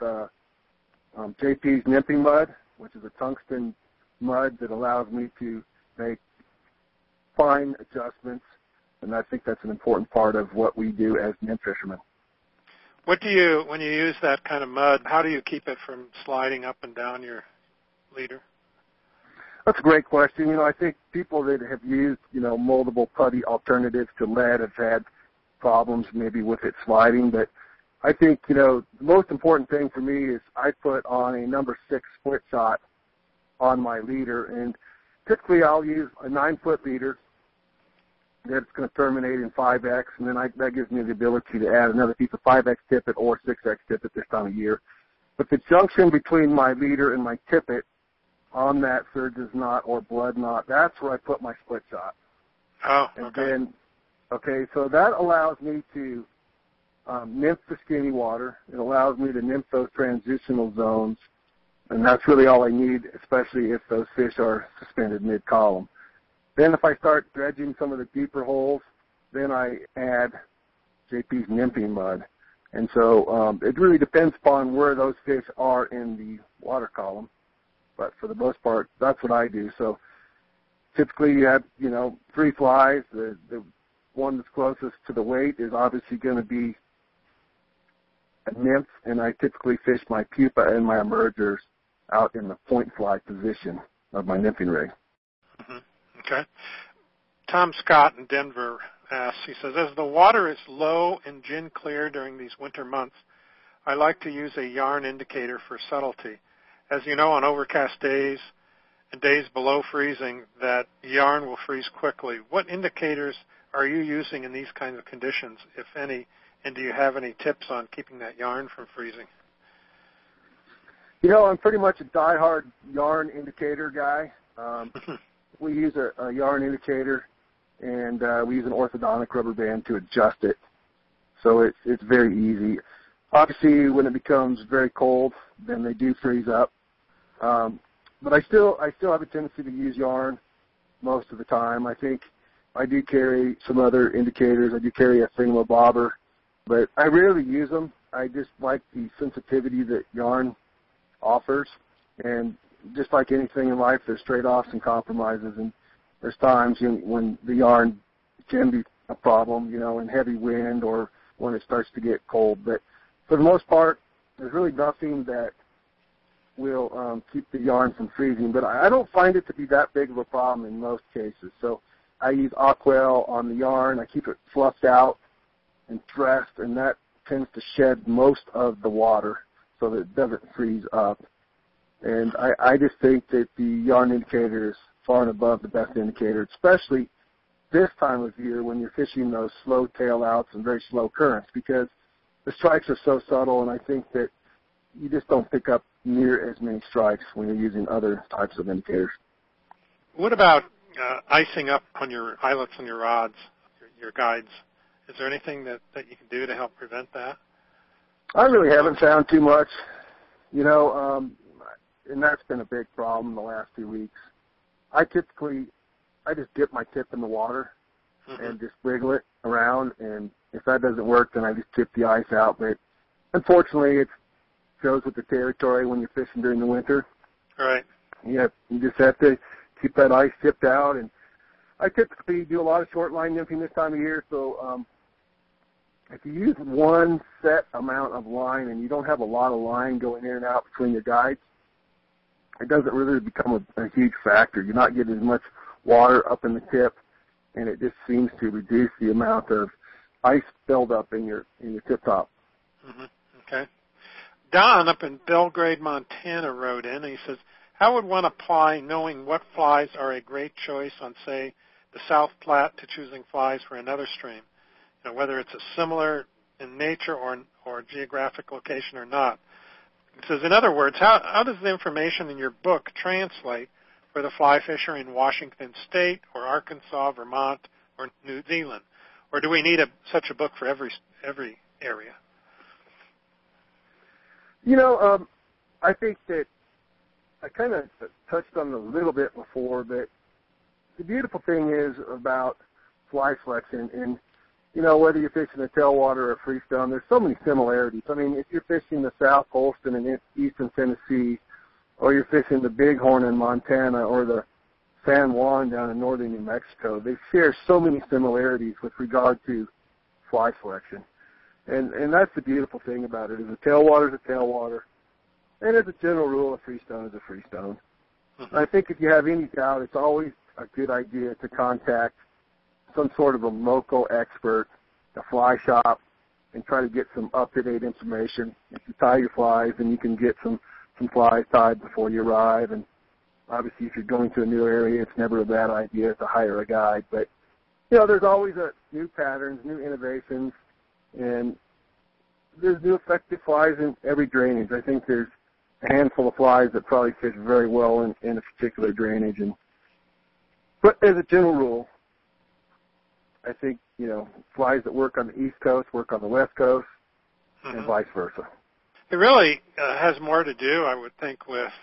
[SPEAKER 2] JP's nymphing mud, which is a tungsten mud that allows me to make fine adjustments, and I think that's an important part of what we do as nymph fishermen.
[SPEAKER 1] When you use that kind of mud, how do you keep it from sliding up and down your leader?
[SPEAKER 2] That's a great question. I think people that have used, moldable putty alternatives to lead have had problems maybe with it sliding, but I think, the most important thing for me is I put on a number 6 split shot on my leader, and typically I'll use a 9-foot leader that's going to terminate in 5X, and then that gives me the ability to add another piece of 5X tippet or 6X tippet this time of year. But the junction between my leader and my tippet on that surge's knot or blood knot, that's where I put my split shot.
[SPEAKER 1] Oh,
[SPEAKER 2] okay. And then, so that allows me to nymph the skinny water. It allows me to nymph those transitional zones, and that's really all I need, especially if those fish are suspended mid-column. Then if I start dredging some of the deeper holes, then I add JP's nymphing mud. And so it really depends upon where those fish are in the water column. But for the most part, that's what I do. So typically you have, 3 flies. The one that's closest to the weight is obviously going to be a nymph, and I typically fish my pupa and my emergers out in the point fly position of my nymphing rig.
[SPEAKER 1] Mm-hmm. Okay. Tom Scott in Denver asks, he says, as the water is low and gin clear during these winter months, I like to use a yarn indicator for subtlety. As you know, on overcast days and days below freezing, that yarn will freeze quickly. What indicators are you using in these kinds of conditions, if any, and do you have any tips on keeping that yarn from freezing?
[SPEAKER 2] I'm pretty much a diehard yarn indicator guy. We use a yarn indicator, and we use an orthodontic rubber band to adjust it. So it's very easy. Obviously, when it becomes very cold, then they do freeze up. But I still have a tendency to use yarn most of the time. I think I do carry some other indicators. I do carry a thingamabobber, but I rarely use them. I just like the sensitivity that yarn offers, and just like anything in life, there's trade-offs and compromises, and there's times when the yarn can be a problem, in heavy wind or when it starts to get cold. But for the most part, there's really nothing that will keep the yarn from freezing. But I don't find it to be that big of a problem in most cases. So I use Aquel on the yarn. I keep it fluffed out and dressed, and that tends to shed most of the water so that it doesn't freeze up. And I just think that the yarn indicator is far and above the best indicator, especially this time of year when you're fishing those slow tail outs and very slow currents, because the strikes are so subtle, and I think that you just don't pick up near as many strikes when you're using other types of indicators.
[SPEAKER 1] What about icing up on your eyelets on your rods, your guides? Is there anything that you can do to help prevent that?
[SPEAKER 2] I really haven't found too much, and that's been a big problem the last 2 weeks. I just dip my tip in the water and just wiggle it around, and if that doesn't work, then I just tip the ice out. But unfortunately, it goes with the territory when you're fishing during the winter.
[SPEAKER 1] Right.
[SPEAKER 2] You just have to keep that ice tipped out, and I typically do a lot of short line nymphing this time of year, so if you use one set amount of line and you don't have a lot of line going in and out between your guides, it doesn't really become a huge factor. You're not getting as much water up in the tip, and it just seems to reduce the amount of ice buildup in your tip top.
[SPEAKER 1] Mm-hmm. Okay. Don up in Belgrade, Montana wrote in, and he says, how would one apply knowing what flies are a great choice on, say, the South Platte to choosing flies for another stream? Whether it's a similar in nature or geographic location or not. It says, in other words, how does the information in your book translate for the fly fisher in Washington State or Arkansas, Vermont, or New Zealand? Or do we need such a book for every area?
[SPEAKER 2] I think that I kind of touched on it a little bit before, but the beautiful thing is about fly selection, and whether you're fishing a tailwater or a freestone, there's so many similarities. I mean, if you're fishing the South Holston in eastern Tennessee, or you're fishing the Bighorn in Montana, or the San Juan down in northern New Mexico, they share so many similarities with regard to fly selection. And that's the beautiful thing about it, is a tailwater is a tailwater, and as a general rule, a freestone is a freestone. Mm-hmm. I think if you have any doubt, it's always a good idea to contact some sort of a local expert, a fly shop, and try to get some up-to-date information. If you tie your flies, then you can get some flies tied before you arrive. And obviously, if you're going to a new area, it's never a bad idea to hire a guide. But, there's always new patterns, new innovations, and there's new effective flies in every drainage. I think there's a handful of flies that probably fish very well in a particular drainage. But as a general rule, I think, flies that work on the East Coast work on the West Coast, and vice versa. It
[SPEAKER 1] really has more to do, I would think, with,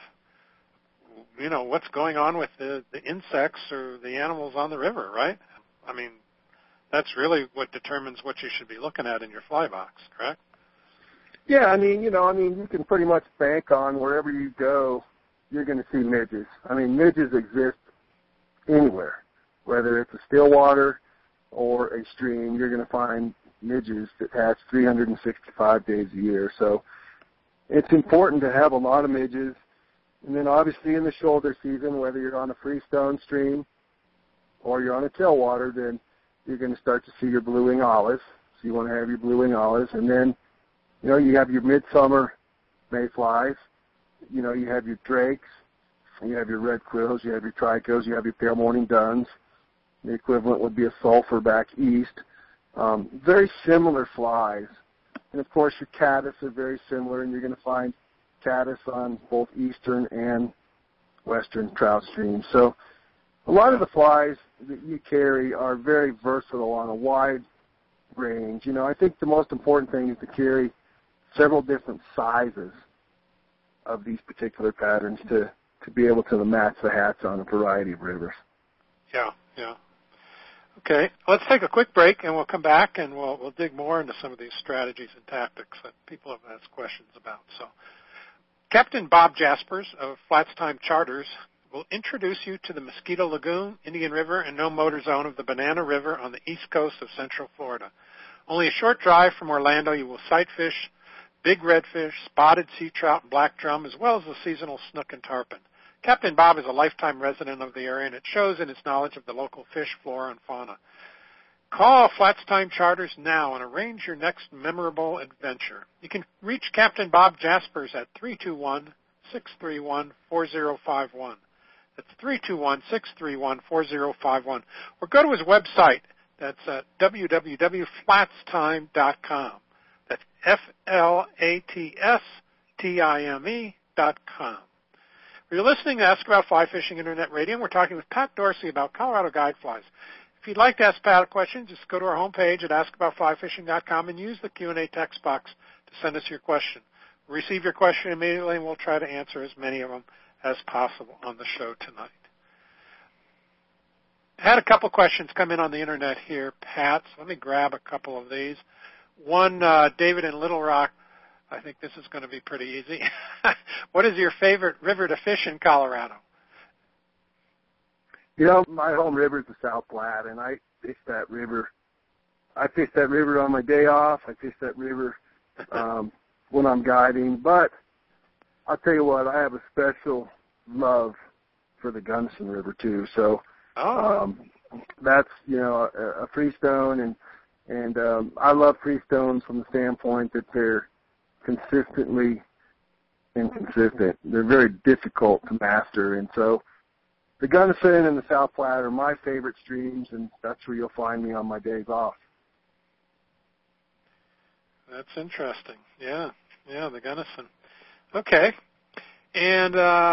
[SPEAKER 1] what's going on with the insects or the animals on the river, right? I mean, that's really what determines what you should be looking at in your fly box, correct?
[SPEAKER 2] Yeah, you can pretty much bank on wherever you go, you're going to see midges. I mean, midges exist anywhere, whether it's a still water or a stream. You're going to find midges that hatch 365 days a year. So it's important to have a lot of midges. And then obviously in the shoulder season, whether you're on a freestone stream or you're on a tailwater, then you're going to start to see your blue-wing olives. So you want to have your blue-wing olives. And then, you have your midsummer mayflies. You have your drakes. You have your red quills. You have your tricos. You have your pale morning duns. The equivalent would be a sulfur back east. Very similar flies. And, of course, your caddis are very similar, and you're going to find caddis on both eastern and western trout streams. So a lot of the flies that you carry are very versatile on a wide range. I think the most important thing is to carry several different sizes of these particular patterns to be able to match the hats on a variety of rivers.
[SPEAKER 1] Yeah. Okay, let's take a quick break, and we'll come back, and we'll dig more into some of these strategies and tactics that people have asked questions about. So, Captain Bob Jaspers of Flats Time Charters will introduce you to the Mosquito Lagoon, Indian River, and no motor zone of the Banana River on the east coast of central Florida. Only a short drive from Orlando, you will sight fish big redfish, spotted sea trout, and black drum, as well as the seasonal snook and tarpon. Captain Bob is a lifetime resident of the area, and it shows in his knowledge of the local fish, flora, and fauna. Call Flats Time Charters now and arrange your next memorable adventure. You can reach Captain Bob Jaspers at 321-631-4051. That's 321-631-4051. Or go to his website. That's www.flatstime.com. That's FLATSTIME.com. You're listening to Ask About Fly Fishing Internet Radio, and we're talking with Pat Dorsey about Colorado guide flies. If you'd like to ask Pat a question, just go to our homepage at askaboutflyfishing.com and use the Q&A text box to send us your question. We'll receive your question immediately, and we'll try to answer as many of them as possible on the show tonight. I had a couple questions come in on the Internet here, Pat, so let me grab a couple of these. One, David in Little Rock. I think this is going to be pretty easy. What is your favorite river to fish in Colorado?
[SPEAKER 2] You know, my home river is the South Platte, and I fish that river. I fish that river on my day off. I fish that river when I'm guiding. But I'll tell you what, I have a special love for the Gunnison River, too. So that's, you know, a freestone, and I love freestones from the standpoint that they're consistently inconsistent. They're very difficult to master, and so the Gunnison and the South Platte are my favorite streams, and that's where you'll find me on my days off.
[SPEAKER 1] That's interesting. Yeah, the Gunnison. Okay. And,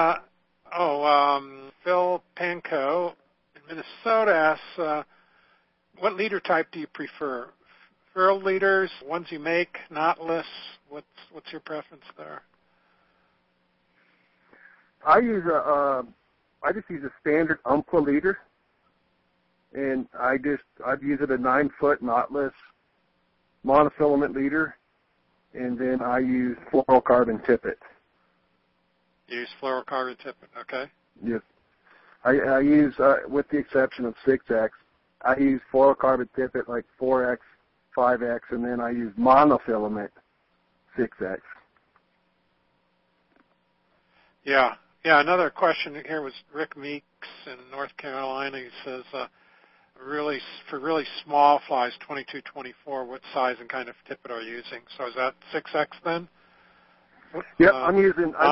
[SPEAKER 1] Phil Panko in Minnesota asks, what leader type do you prefer? Furled leaders, ones you make, knotless? What's your preference there?
[SPEAKER 2] I just use a standard Umpqua leader, and I'd use it a 9-foot knotless monofilament leader, and then I use fluorocarbon tippet.
[SPEAKER 1] You use fluorocarbon tippet, okay?
[SPEAKER 2] Yes. I use, with the exception of 6X, I use fluorocarbon tippet like 4X, 5X, and then I use monofilament 6X.
[SPEAKER 1] Yeah, another question here was Rick Meeks in North Carolina. He says, for really small flies, 22, 24, what size and kind of tippet are you using? So is that 6X then?
[SPEAKER 2] Yep, I use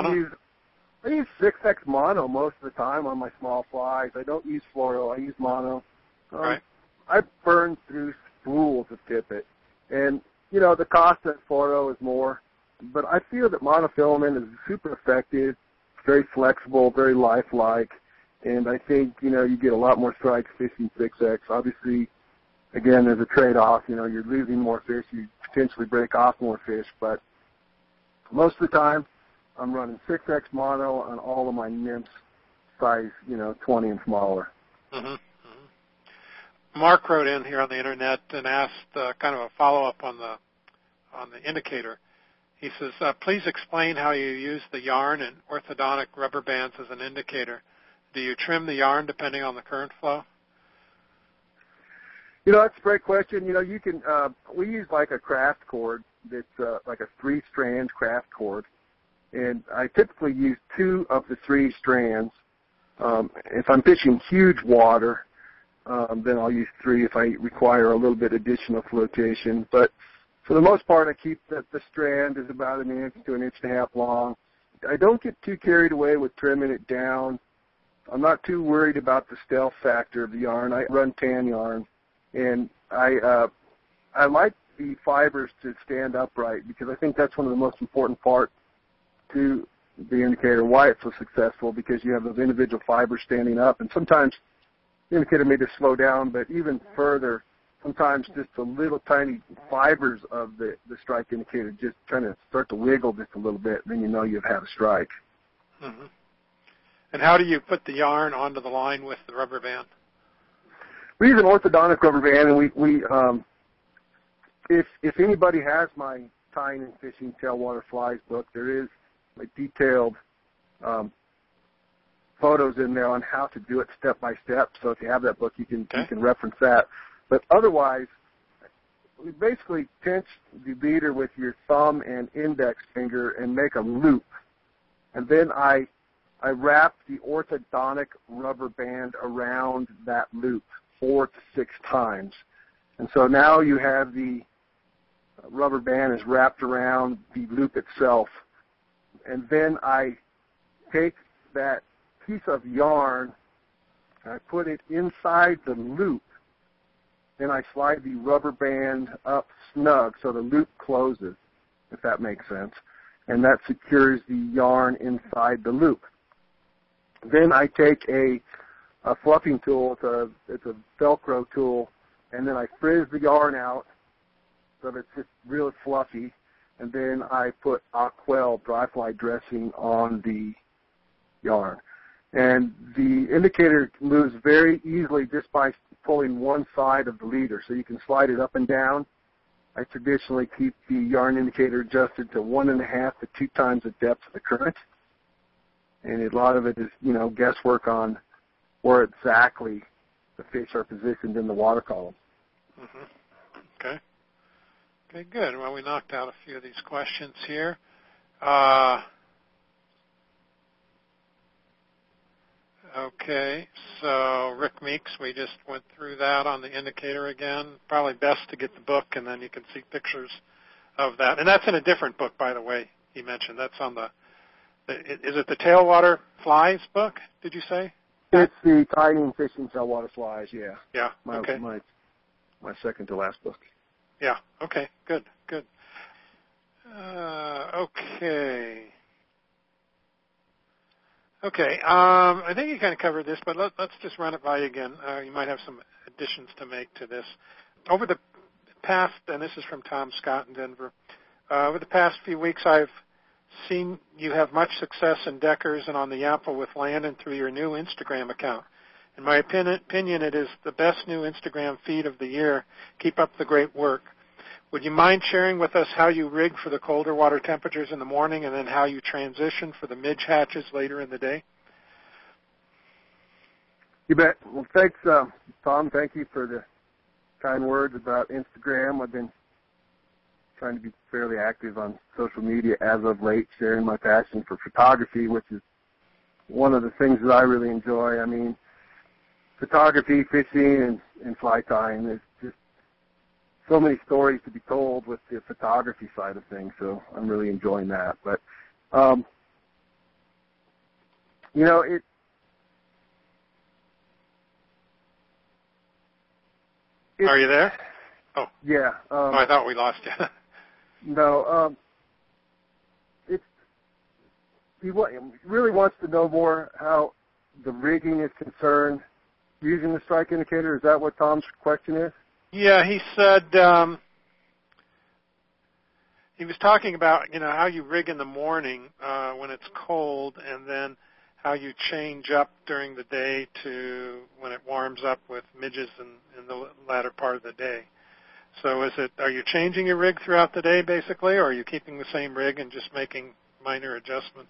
[SPEAKER 2] 6X mono most of the time on my small flies. I don't use fluoro. I use mono.
[SPEAKER 1] Right.
[SPEAKER 2] I burn through spools of tippet. And, you know, the cost of fluoro is more. But I feel that monofilament is super effective, very flexible, very lifelike. And I think, you know, you get a lot more strikes fishing 6X. Obviously, again, there's a trade-off. You know, you're losing more fish. You potentially break off more fish. But most of the time, I'm running 6X mono on all of my nymphs size, 20 and smaller.
[SPEAKER 1] Mm-hmm. Mark wrote in here on the Internet and asked kind of a follow-up on the indicator. He says, please explain how you use the yarn and orthodontic rubber bands as an indicator. Do you trim the yarn depending on the current flow?
[SPEAKER 2] That's a great question. You can, we use like a craft cord that's like a 3-strand craft cord. And I typically use 2 of the 3 strands. If I'm fishing huge water, then I'll use 3 if I require a little bit additional flotation. But for the most part, I keep the strand is about 1 inch to 1.5 inches long. I don't get too carried away with trimming it down. I'm not too worried about the stealth factor of the yarn. I run tan yarn, and I like the fibers to stand upright because I think that's one of the most important parts to the indicator, why it's so successful, because you have those individual fibers standing up. And sometimes the indicator may just slow down, but even further, sometimes just the little tiny fibers of the strike indicator just trying to start to wiggle just a little bit, then you know you've had a strike.
[SPEAKER 1] Mm-hmm. And how do you put the yarn onto the line with the rubber band?
[SPEAKER 2] We use an orthodontic rubber band, and we if anybody has my Tying and Fishing Tailwater Flies book, there is detailed photos in there on how to do it step by step. So if you have that book, you can reference that. But otherwise, we basically pinch the leader with your thumb and index finger and make a loop, and then I wrap the orthodontic rubber band around that loop 4 to 6 times, and so now you have the rubber band is wrapped around the loop itself. And then I take that piece of yarn, I put it inside the loop, and I slide the rubber band up snug so the loop closes, if that makes sense. And that secures the yarn inside the loop. Then I take a fluffing tool, it's a Velcro tool, and then I frizz the yarn out so that it's just really fluffy, and then I put Aquel dry fly dressing on the yarn. And the indicator moves very easily just by pulling one side of the leader, so you can slide it up and down. I traditionally keep the yarn indicator adjusted to 1.5 to 2 times the depth of the current. And a lot of it is, guesswork on where exactly the fish are positioned in the water column.
[SPEAKER 1] Mm-hmm. Okay. Okay, good. Well, we knocked out a few of these questions here. Okay, so Rick Meeks, we just went through that on the indicator again. Probably best to get the book, and then you can see pictures of that. And that's in a different book, by the way, he mentioned. That's on is it the Tailwater Flies book, did you say?
[SPEAKER 2] It's the Tiding Fishing Tailwater Flies, yeah.
[SPEAKER 1] Yeah, okay.
[SPEAKER 2] My second to last book.
[SPEAKER 1] Yeah, okay, good. Okay. Okay, I think you kind of covered this, but let's just run it by you again. You might have some additions to make to this. Over the past, and this is from Tom Scott in Denver, over the past few weeks I've seen you have much success in Deckers and on the Yampa with Landon through your new Instagram account. In my opinion, it is the best new Instagram feed of the year. Keep up the great work. Would you mind sharing with us how you rig for the colder water temperatures in the morning and then how you transition for the midge hatches later in the day?
[SPEAKER 2] You bet. Well, thanks, Tom. Thank you for the kind words about Instagram. I've been trying to be fairly active on social media as of late, sharing my passion for photography, which is one of the things that I really enjoy. I mean, photography, fishing, and fly tying, there's just so many stories to be told with the photography side of things, so I'm really enjoying that. But,
[SPEAKER 1] Are you there? Oh.
[SPEAKER 2] Yeah.
[SPEAKER 1] I thought we lost you.
[SPEAKER 2] No. He really wants to know more how the rigging is concerned using the strike indicator. Is that what Tom's question is?
[SPEAKER 1] Yeah, he said he was talking about, how you rig in the morning when it's cold and then how you change up during the day to when it warms up with midges in the latter part of the day. So are you changing your rig throughout the day basically, or are you keeping the same rig and just making minor adjustments?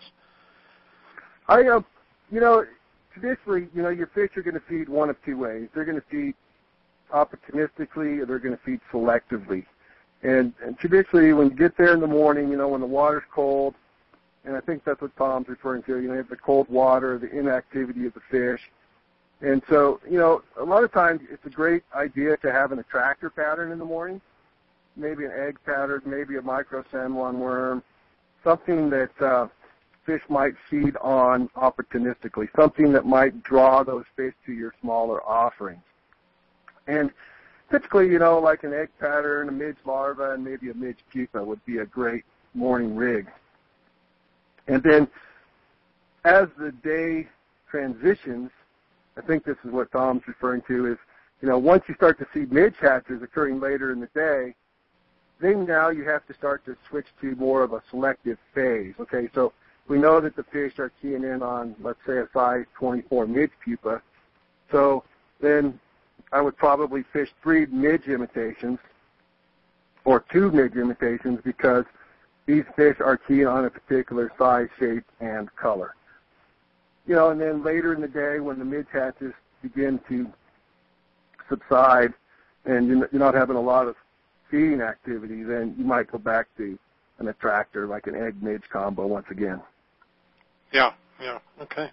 [SPEAKER 2] Traditionally, your fish are going to feed one of two ways. They're going to feed opportunistically, or they're going to feed selectively. And traditionally, when you get there in the morning, when the water's cold, and I think that's what Tom's referring to, you have the cold water, the inactivity of the fish. And so, a lot of times it's a great idea to have an attractor pattern in the morning, maybe an egg pattern, maybe a micro San Juan worm, something that fish might feed on opportunistically, something that might draw those fish to your smaller offerings. And typically, like an egg pattern, a midge larva, and maybe a midge pupa would be a great morning rig. And then as the day transitions, I think this is what Tom's referring to is, once you start to see midge hatches occurring later in the day, then now you have to start to switch to more of a selective phase. Okay, so we know that the fish are keying in on, let's say, a size 24 midge pupa. So then I would probably fish 3 midge imitations or 2 midge imitations because these fish are keying on a particular size, shape, and color. And then later in the day when the midge hatches begin to subside and you're not having a lot of feeding activity, then you might go back to an attractor like an egg midge combo once again.
[SPEAKER 1] Yeah, okay.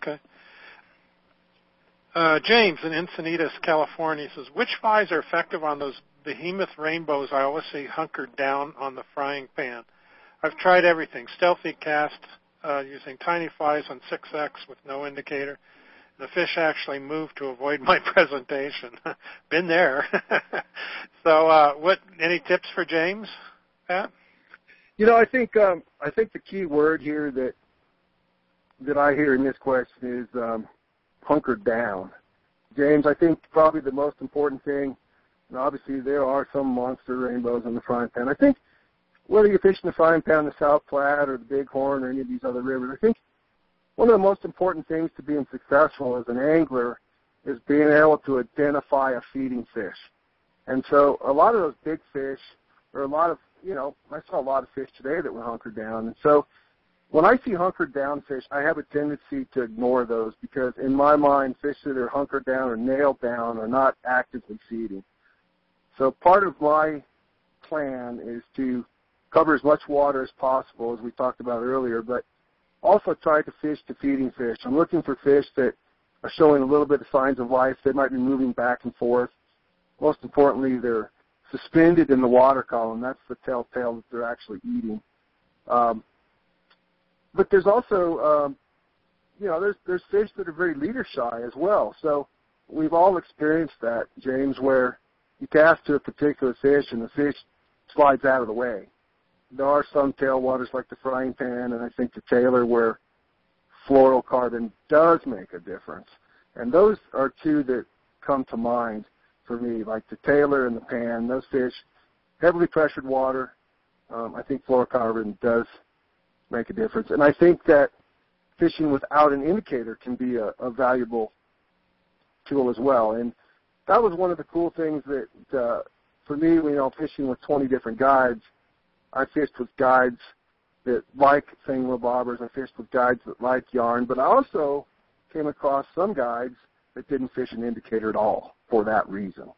[SPEAKER 1] James in Encinitas, California says, which flies are effective on those behemoth rainbows I always see hunkered down on the frying pan? I've tried everything, stealthy cast, using tiny flies on 6X with no indicator. The fish actually moved to avoid my presentation. Been there. So, any tips for James, Pat?
[SPEAKER 2] I think the key word here that I hear in this question is hunkered down. James, I think probably the most important thing, and obviously there are some monster rainbows in the frying pan. I think whether you're fishing the frying pan in the South Platte or the Bighorn or any of these other rivers, I think one of the most important things to being successful as an angler is being able to identify a feeding fish. And so a lot of those big fish, or a lot of, I saw a lot of fish today that were hunkered down. And so when I see hunkered down fish, I have a tendency to ignore those because in my mind, fish that are hunkered down or nailed down are not actively feeding. So part of my plan is to cover as much water as possible, as we talked about earlier, but also try to fish to feeding fish. I'm looking for fish that are showing a little bit of signs of life. They might be moving back and forth. Most importantly, they're suspended in the water column. That's the telltale that they're actually eating. But there's also, there's fish that are very leader shy as well. So we've all experienced that, James, where you cast to a particular fish and the fish slides out of the way. There are some tailwaters like the frying pan and I think the Taylor where fluorocarbon does make a difference. And those are two that come to mind for me, like the Taylor and the pan. Those fish, heavily pressured water, I think fluorocarbon does make a difference. And I think that fishing without an indicator can be a valuable tool as well. And that was one of the cool things that, for me, fishing with 20 different guides, I fished with guides that like Fangler bobbers. I fished with guides that like yarn. But I also came across some guides that didn't fish an indicator at all for that reason.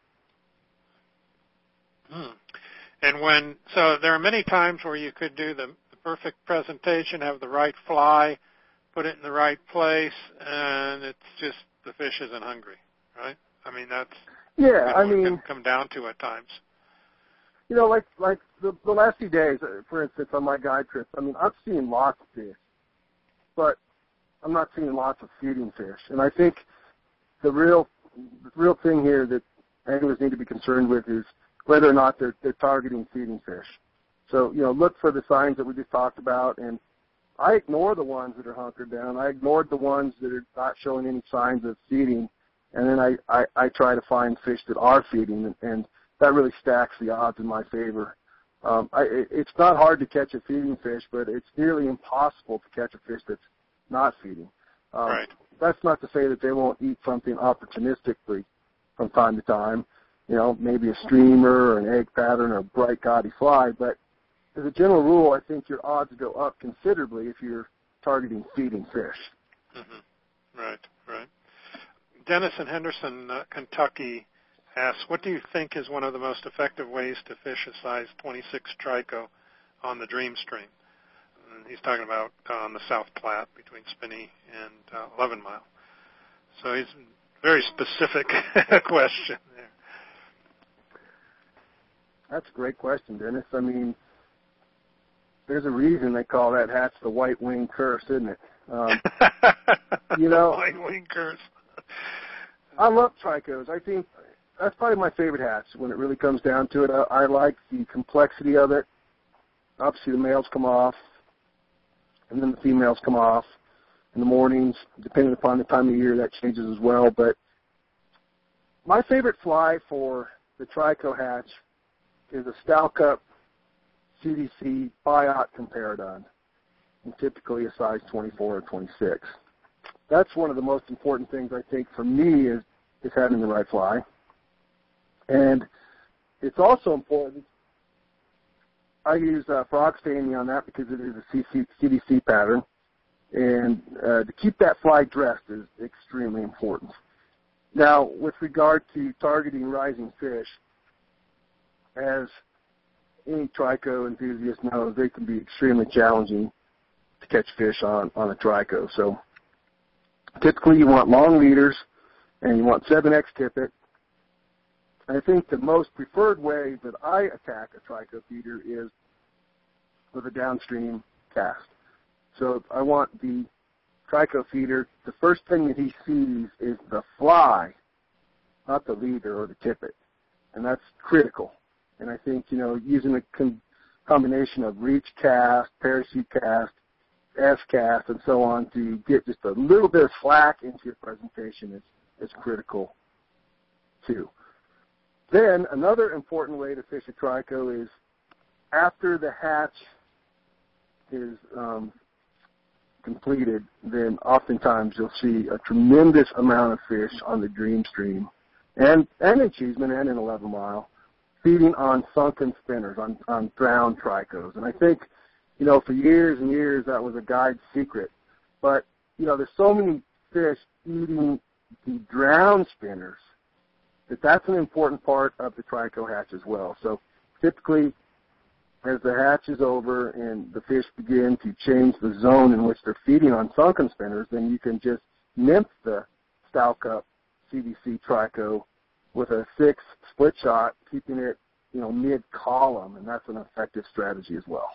[SPEAKER 1] And so there are many times where you could do the perfect presentation, have the right fly, put it in the right place, and it's just the fish isn't hungry, right? I mean, that's come down to at times. Like the last few days, for instance, on my guide trips, I'm seeing lots of fish, but I'm not seeing lots of feeding fish. And I think the real thing here that anglers need to be concerned with is whether or not they're targeting feeding fish. So, look for the signs that we just talked about, and I ignore the ones that are hunkered down. I ignored the ones that are not showing any signs of feeding, and then I try to find fish that are feeding, and that really stacks the odds in my favor. It's not hard to catch a feeding fish, but it's nearly impossible to catch a fish that's not feeding. Right.
[SPEAKER 2] That's not to say that they won't eat something opportunistically from time to time, maybe a streamer or an egg pattern or a bright gaudy fly, but as a general rule, I think your odds go up considerably if you're targeting feeding fish.
[SPEAKER 1] Mm-hmm. Right. Dennis in Henderson, Kentucky asks, what do you think is one of the most effective ways to fish a size 26 trico on the Dream Stream? And he's talking about on the South Platte between Spinney and 11 Mile. So he's very specific question there.
[SPEAKER 2] That's a great question, Dennis. There's a reason they call that hatch the white wing curse, isn't it?
[SPEAKER 1] White wing curse.
[SPEAKER 2] I love tricos. I think that's probably my favorite hatch when it really comes down to it. I like the complexity of it. Obviously, the males come off, and then the females come off in the mornings. Depending upon the time of year, that changes as well. But my favorite fly for the trico hatch is a Stalcup CDC Biot Comparadon, and typically a size 24 or 26. That's one of the most important things, I think, for me is having the right fly. And it's also important, I use frog staining on that because it is a CDC pattern, and to keep that fly dressed is extremely important. Now, with regard to targeting rising fish, as any trico enthusiast knows, they can be extremely challenging to catch fish on a trico. So typically you want long leaders and you want 7X tippet. I think the most preferred way that I attack a trico feeder is with a downstream cast. So I want the trico feeder, the first thing that he sees is the fly, not the leader or the tippet. And that's critical. And I think, using a combination of reach cast, parachute cast, S-cast, and so on to get just a little bit of slack into your presentation is critical too. Then another important way to fish a trico is after the hatch is completed, then oftentimes you'll see a tremendous amount of fish on the Dream Stream and in Cheeseman and in 11 Mile feeding on sunken spinners, on drowned tricos. And I think, for years and years that was a guide secret. But, there's so many fish eating the drowned spinners that's an important part of the trico hatch as well. So typically, as the hatch is over and the fish begin to change the zone in which they're feeding on sunken spinners, then you can just nymph the Stout Cup CBC trico with a 6 split shot, keeping it, mid-column, and that's an effective strategy as well.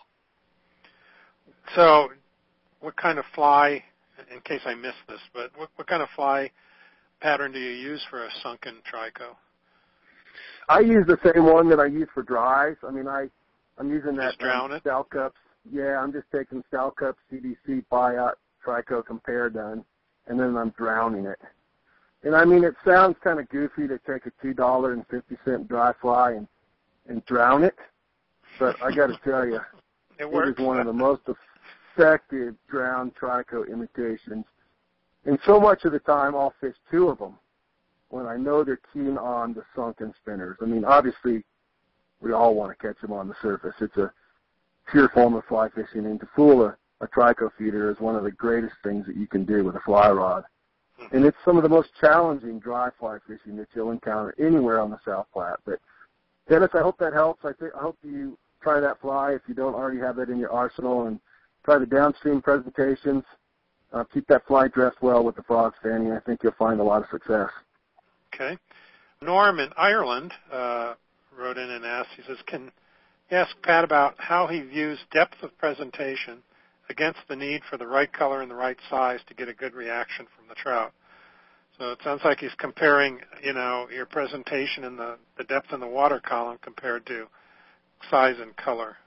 [SPEAKER 1] So what kind of fly, in case I missed this, but what kind of fly pattern do you use for a sunken trico?
[SPEAKER 2] I use the same one that I use for dries. I mean, I'm using that Stout Cups. Yeah, I'm just taking Stout Cup CBC buyout trico compare done, and then I'm drowning it. And I mean, it sounds kind of goofy to take a $2.50 dry fly and drown it, but I got to tell you, it is one of the most effective drowned trico imitations. And so much of the time, I'll fish 2 of them when I know they're keen on the sunken spinners. I mean, obviously, we all want to catch them on the surface. It's a pure form of fly fishing, and to fool a trico feeder is one of the greatest things that you can do with a fly rod. And it's some of the most challenging dry fly fishing that you'll encounter anywhere on the South Platte. But, Dennis, I hope that helps. I hope you try that fly if you don't already have that in your arsenal, and try the downstream presentations. Keep that fly dressed well with the frog fanning. I think you'll find a lot of success.
[SPEAKER 1] Okay. Norm in Ireland wrote in and asked, he says, can you ask Pat about how he views depth of presentation against the need for the right color and the right size to get a good reaction from the trout? So it sounds like he's comparing, your presentation and the depth in the water column compared to size and color.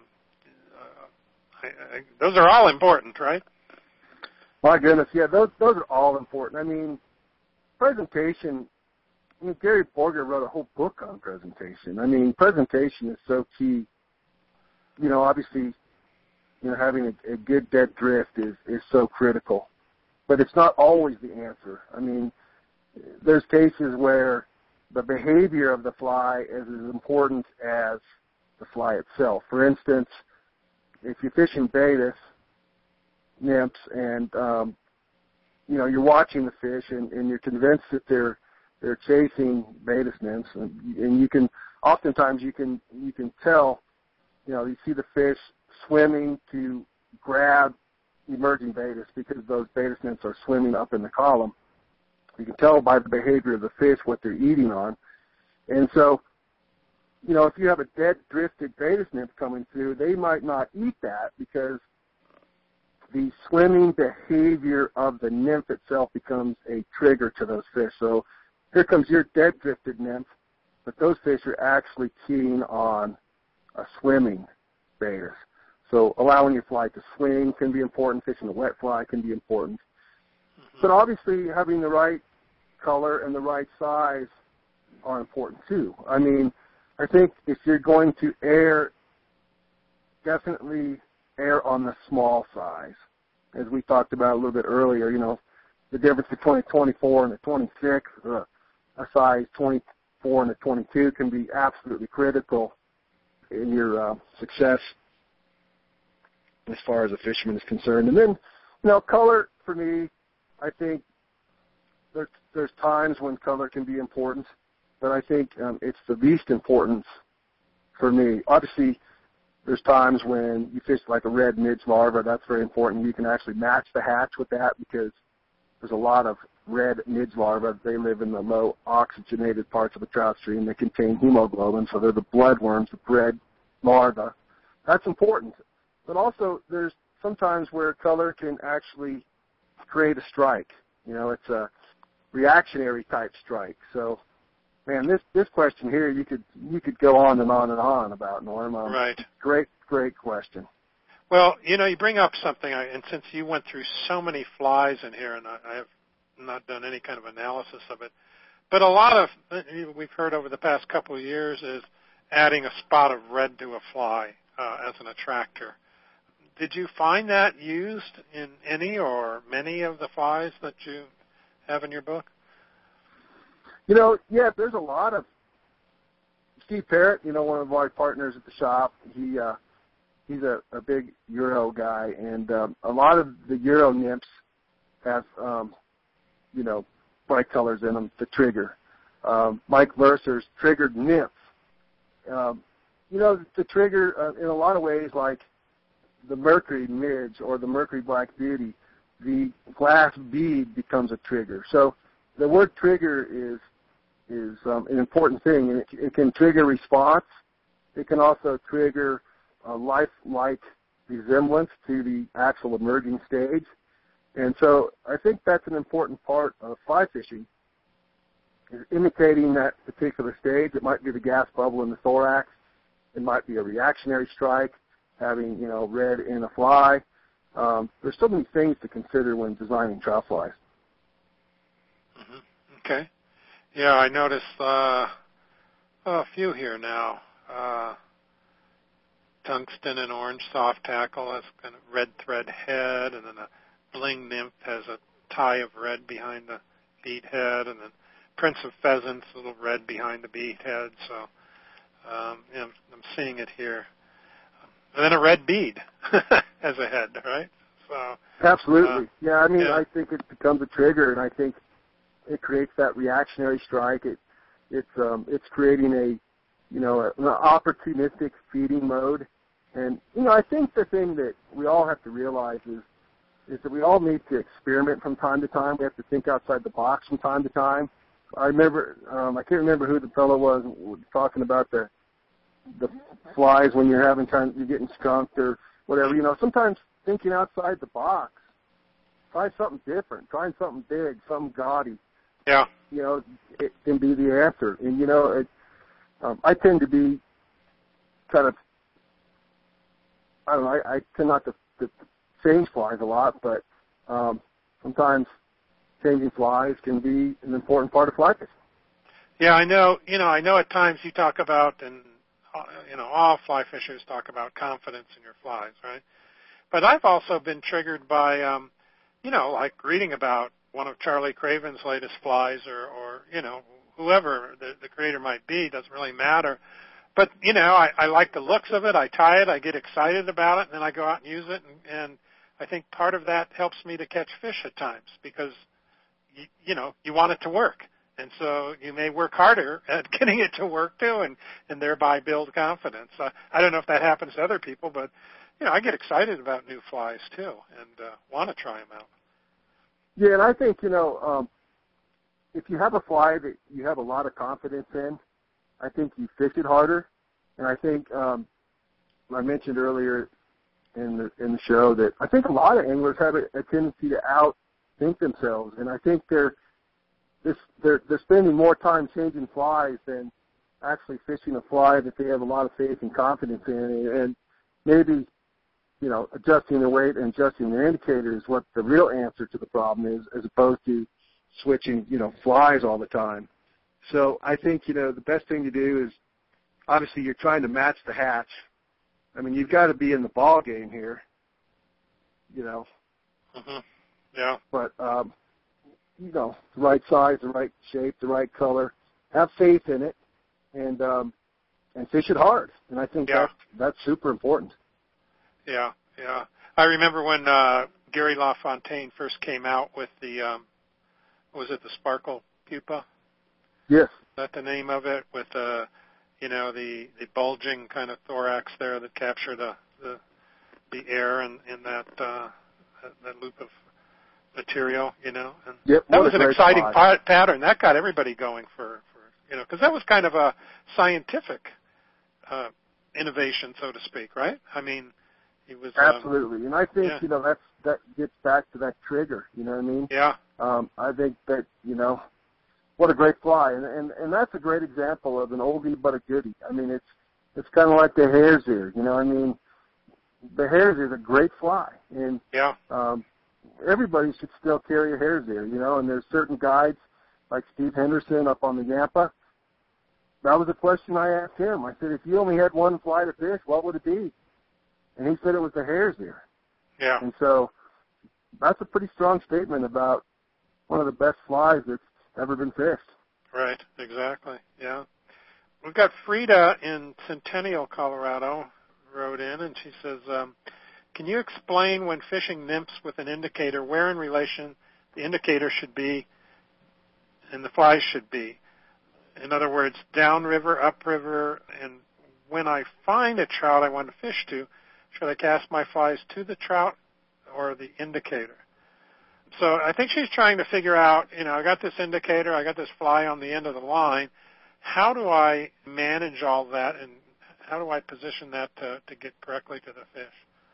[SPEAKER 1] Those are all important, right?
[SPEAKER 2] My goodness, yeah, those are all important. I mean, presentation, Gary Borger wrote a whole book on presentation. I mean, presentation is so key. Obviously, having a good dead drift is so critical. But it's not always the answer. I mean, there's cases where the behavior of the fly is as important as the fly itself. For instance, if you're fishing Baetis nymphs and, you're watching the fish and you're convinced that they're chasing Baetis nymphs, and you can, oftentimes you can tell, you see the fish swimming to grab emerging Baetis because those Baetis nymphs are swimming up in the column. You can tell by the behavior of the fish what they're eating on. And so, if you have a dead drifted Baetis nymph coming through, they might not eat that because the swimming behavior of the nymph itself becomes a trigger to those fish. So here comes your dead drifted nymph, but those fish are actually keen on a swimming Baetis. So allowing your fly to swing can be important. Fishing a wet fly can be important. But obviously having the right color and the right size are important too. I mean, I think if you're going to err, definitely err on the small size. As we talked about a little bit earlier, the difference between a 24 and a 26, a size 24 and a 22 can be absolutely critical in your success as far as a fisherman is concerned. And then, color for me, I think there's times when color can be important, but I think it's the least importance for me. Obviously, there's times when you fish like a red midge larva. That's very important. You can actually match the hatch with that because there's a lot of red midge larvae. They live in the low oxygenated parts of the trout stream. They contain hemoglobin, so they're the bloodworms, the red larvae. That's important. But also there's sometimes where color can actually create a strike. It's a reactionary type strike. So, man, this question here, you could go on and on and on about, Norm.
[SPEAKER 1] Right.
[SPEAKER 2] Great question.
[SPEAKER 1] Well, you bring up something, and since you went through so many flies in here, and I have not done any kind of analysis of it, but a lot of, we've heard over the past couple of years, is adding a spot of red to a fly as an attractor. Did you find that used in any or many of the flies that you have in your book?
[SPEAKER 2] Yeah, there's a lot of, Steve Parrott, one of our partners at the shop, he's a big Euro guy, and a lot of the Euro nymphs have, bright colors in them to trigger. Mike Mercer's triggered nymph. To trigger in a lot of ways, like the Mercury Midge or the Mercury Black Beauty, the glass bead becomes a trigger. So the word trigger is an important thing, and it can trigger response. It can also trigger a lifelike resemblance to the actual emerging stage. And so I think that's an important part of fly fishing, is imitating that particular stage. It might be the gas bubble in the thorax. It might be a reactionary strike, having, red in a fly. There's so many things to consider when designing trout flies.
[SPEAKER 1] Mm-hmm. Okay. Yeah, I noticed a few here now. Tungsten and orange soft tackle has kind of red thread head, and then a bling nymph has a tie of red behind the bead head, and then Prince of Pheasants, a little red behind the bead head. So I'm seeing it here. And then a red bead as a head, right? So
[SPEAKER 2] absolutely. I think it becomes a trigger, and I think it creates that reactionary strike. It's creating an opportunistic feeding mode. And, I think the thing that we all have to realize is that we all need to experiment from time to time. We have to think outside the box from time to time. I remember, I can't remember who the fellow was talking about the flies when you're getting skunked or whatever. Sometimes thinking outside the box, try something different, trying something big, something gaudy.
[SPEAKER 1] Yeah.
[SPEAKER 2] It can be the answer. And, I tend to be kind of, I don't know, I tend not to change flies a lot, but sometimes changing flies can be an important part of fly fishing.
[SPEAKER 1] Yeah, I know at times you talk about, and all fly fishers talk about confidence in your flies, right? But I've also been triggered by, like reading about one of Charlie Craven's latest flies or whoever the creator might be, doesn't really matter. But, I like the looks of it. I tie it. I get excited about it, and then I go out and use it. And I think part of that helps me to catch fish at times because, you want it to work. And so you may work harder at getting it to work, too, and thereby build confidence. I don't know if that happens to other people, but, I get excited about new flies, too, and want to try them out.
[SPEAKER 2] Yeah, and I think, if you have a fly that you have a lot of confidence in, I think you fish it harder. And I think I mentioned earlier in the show that I think a lot of anglers have a tendency to outthink themselves, and I think they're spending more time changing flies than actually fishing a fly that they have a lot of faith and confidence in, and maybe adjusting the weight and adjusting the indicator is what the real answer to the problem is, as opposed to switching, flies all the time. So I think, the best thing to do is, obviously you're trying to match the hatch. I mean, you've got to be in the ball game here,
[SPEAKER 1] Mm-hmm. Yeah.
[SPEAKER 2] But, the right size, the right shape, the right color. Have faith in it, and fish it hard. And I think that's super important.
[SPEAKER 1] Yeah, yeah. I remember when Gary LaFontaine first came out with the, was it the Sparkle Pupa?
[SPEAKER 2] Yes.
[SPEAKER 1] Is that the name of it? With the bulging kind of thorax there that capture the air in that loop of material, And
[SPEAKER 2] yep,
[SPEAKER 1] that was an exciting pattern. That got everybody going for because that was kind of a scientific innovation, so to speak, right? I mean, He was
[SPEAKER 2] absolutely, and I think
[SPEAKER 1] yeah.
[SPEAKER 2] that gets back to that trigger. You know what I mean?
[SPEAKER 1] Yeah.
[SPEAKER 2] I think that what a great fly, and that's a great example of an oldie but a goodie. I mean, it's kind of like the hare's ear. You know what I mean? The hare's ear is a great fly, and
[SPEAKER 1] Yeah.
[SPEAKER 2] everybody should still carry a hare's ear. And there's certain guides like Steve Henderson up on the Yampa. That was a question I asked him. I said, if you only had one fly to fish, what would it be? And he said it was the hare's ear.
[SPEAKER 1] Yeah.
[SPEAKER 2] And so that's a pretty strong statement about one of the best flies that's ever been fished.
[SPEAKER 1] Right. Exactly. Yeah. We've got Frida in Centennial, Colorado, wrote in, and she says, can you explain when fishing nymphs with an indicator where in relation the indicator should be and the flies should be? In other words, downriver, upriver, and when I find a trout I want to fish to, should I cast my flies to the trout or the indicator? So I think she's trying to figure out, I got this indicator, I got this fly on the end of the line. How do I manage all that, and how do I position that to get correctly to the fish?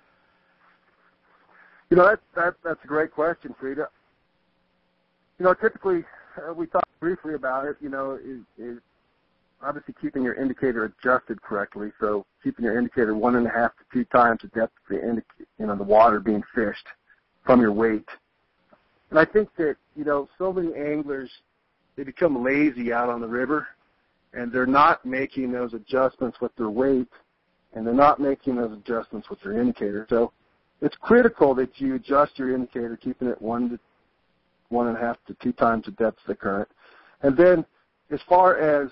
[SPEAKER 2] That's a great question, Frida. Typically, we talked briefly about it, is obviously keeping your indicator adjusted correctly. So keeping your indicator 1.5 to 2 times the depth of the water being fished from your weight. And I think that, so many anglers, they become lazy out on the river, and they're not making those adjustments with their weight, and they're not making those adjustments with their indicator. So it's critical that you adjust your indicator, keeping it 1.5 to 2 times the depth of the current. And then as far as,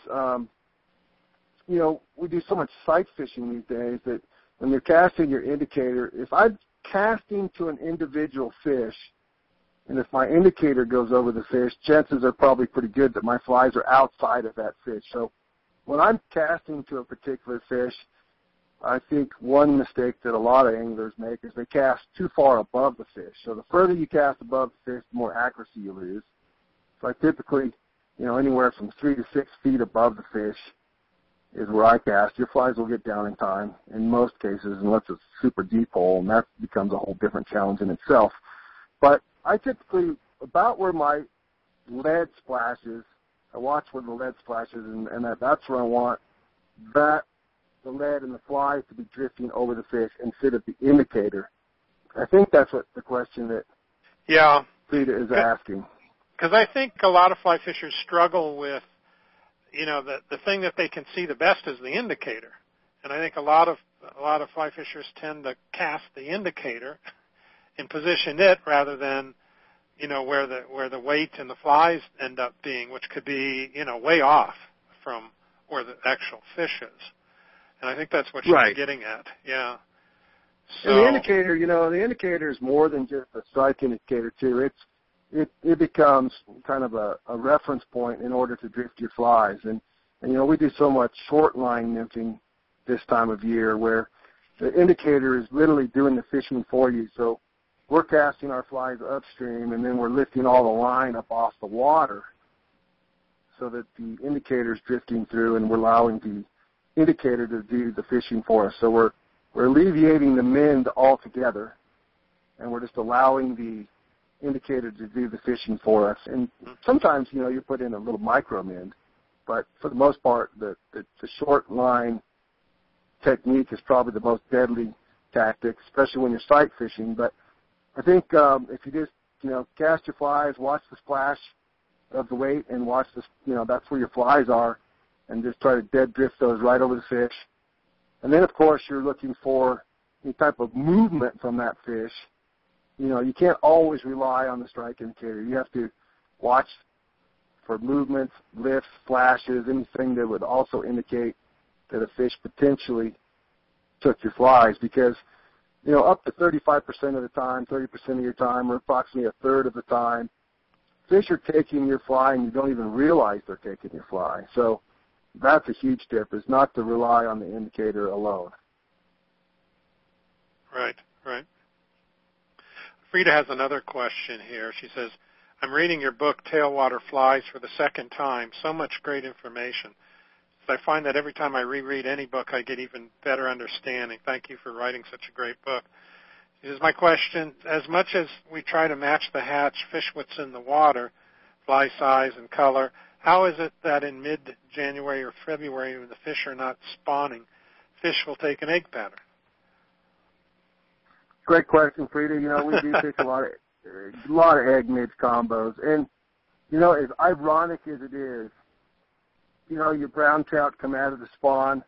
[SPEAKER 2] we do so much sight fishing these days that when you're casting your indicator, if I'm casting to an individual fish, and if my indicator goes over the fish, chances are probably pretty good that my flies are outside of that fish. So when I'm casting to a particular fish, I think one mistake that a lot of anglers make is they cast too far above the fish. So the further you cast above the fish, the more accuracy you lose. So I typically, anywhere from 3 to 6 feet above the fish is where I cast. Your flies will get down in time in most cases, unless it's a super deep hole, and that becomes a whole different challenge in itself. But I typically, about where my lead splashes, I watch where the lead splashes, and that's where I want the lead and the flies to be drifting over the fish instead of the indicator. I think that's what the question that Frida is asking.
[SPEAKER 1] Because I think a lot of fly fishers struggle with, the thing that they can see the best is the indicator. And I think a lot of fly fishers tend to cast the indicator and position it rather than, where the weight and the flies end up being, which could be, way off from where the actual fish is. And I think that's what she's getting at. Yeah. So
[SPEAKER 2] and the indicator, the indicator is more than just a strike indicator too. It becomes kind of a reference point in order to drift your flies. And we do so much short line nymphing this time of year where the indicator is literally doing the fishing for you. So we're casting our flies upstream, and then we're lifting all the line up off the water so that the indicator is drifting through, and we're allowing the indicator to do the fishing for us. So we're alleviating the mend altogether, and we're just allowing the indicator to do the fishing for us. And sometimes, you put in a little micro mend, but for the most part, the short line technique is probably the most deadly tactic, especially when you're sight fishing. But I think if you just, cast your flies, watch the splash of the weight, and watch this, that's where your flies are, and just try to dead drift those right over the fish. And then, of course, you're looking for any type of movement from that fish. You can't always rely on the strike indicator. You have to watch for movements, lifts, flashes, anything that would also indicate that a fish potentially took your flies, because up to 35% of the time, 30% of your time, or approximately a third of the time, fish are taking your fly and you don't even realize they're taking your fly. So that's a huge tip, is not to rely on the indicator alone.
[SPEAKER 1] Right. Frida has another question here. She says, I'm reading your book, Tailwater Flies, for the second time. So much great information. I find that every time I reread any book, I get even better understanding. Thank you for writing such a great book. Here's my question. As much as we try to match the hatch, fish what's in the water, fly size and color, how is it that in mid-January or February when the fish are not spawning, fish will take an egg pattern?
[SPEAKER 2] Great question, Frida. We do fish a lot of egg midge combos. And, as ironic as it is, your brown trout come out of the spawn.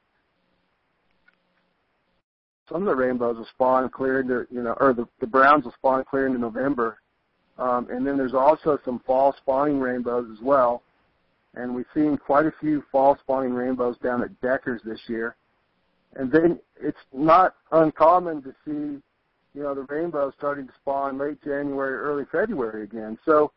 [SPEAKER 2] Some of the rainbows will spawn clear into, or the browns will spawn clear into November. And then there's also some fall spawning rainbows as well. And we've seen quite a few fall spawning rainbows down at Deckers this year. And then it's not uncommon to see, the rainbows starting to spawn late January, early February again. So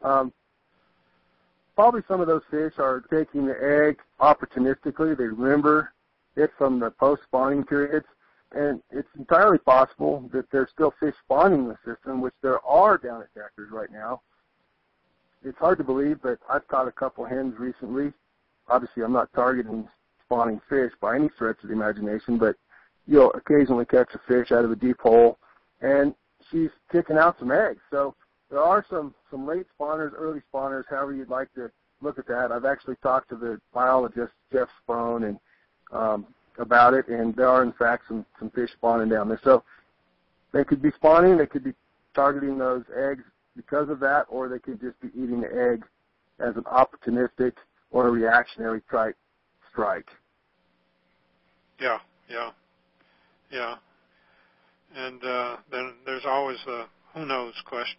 [SPEAKER 2] probably some of those fish are taking the egg opportunistically. They remember it from the post-spawning periods. And it's entirely possible that there's still fish spawning in the system, which there are down at Deckers right now. It's hard to believe, but I've caught a couple hens recently. Obviously, I'm not targeting spawning fish by any stretch of the imagination, but you'll occasionally catch a fish out of a deep hole, and she's kicking out some eggs. So there are some late spawners, early spawners, however you'd like to look at that. I've actually talked to the biologist, Jeff Spohn, and about it, and there are, in fact, some fish spawning down there. So they could be spawning, they could be targeting those eggs because of that, or they could just be eating the egg as an opportunistic or a reactionary type strike.
[SPEAKER 1] Yeah. And then there's always the who knows question,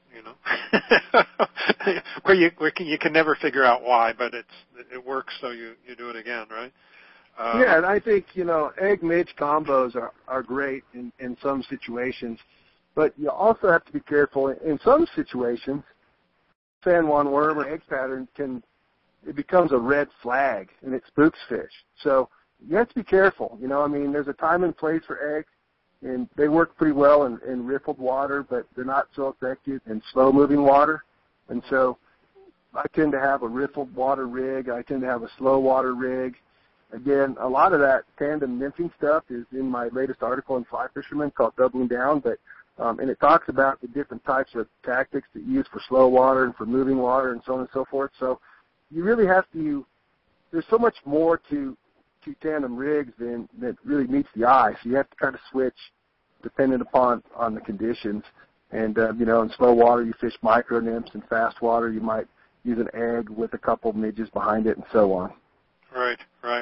[SPEAKER 1] where you can never figure out why, but it works, so you do it again, right?
[SPEAKER 2] Yeah, and I think, egg midge combos are great in some situations, but you also have to be careful. In some situations, San Juan worm or egg pattern it becomes a red flag, and it spooks fish. So you have to be careful. There's a time and place for eggs, and they work pretty well in riffled water, but they're not so effective in slow-moving water. And so I tend to have a riffled water rig. I tend to have a slow water rig. Again, a lot of that tandem nymphing stuff is in my latest article in Fly Fisherman called Doubling Down, but and it talks about the different types of tactics that you use for slow water and for moving water and so on and so forth. So you really have to, there's so much more to tandem rigs that really meets the eye. So you have to kind of switch dependent upon the conditions. And, in slow water you fish micro nymphs. In fast water you might use an egg with a couple of midges behind it and so on.
[SPEAKER 1] Right.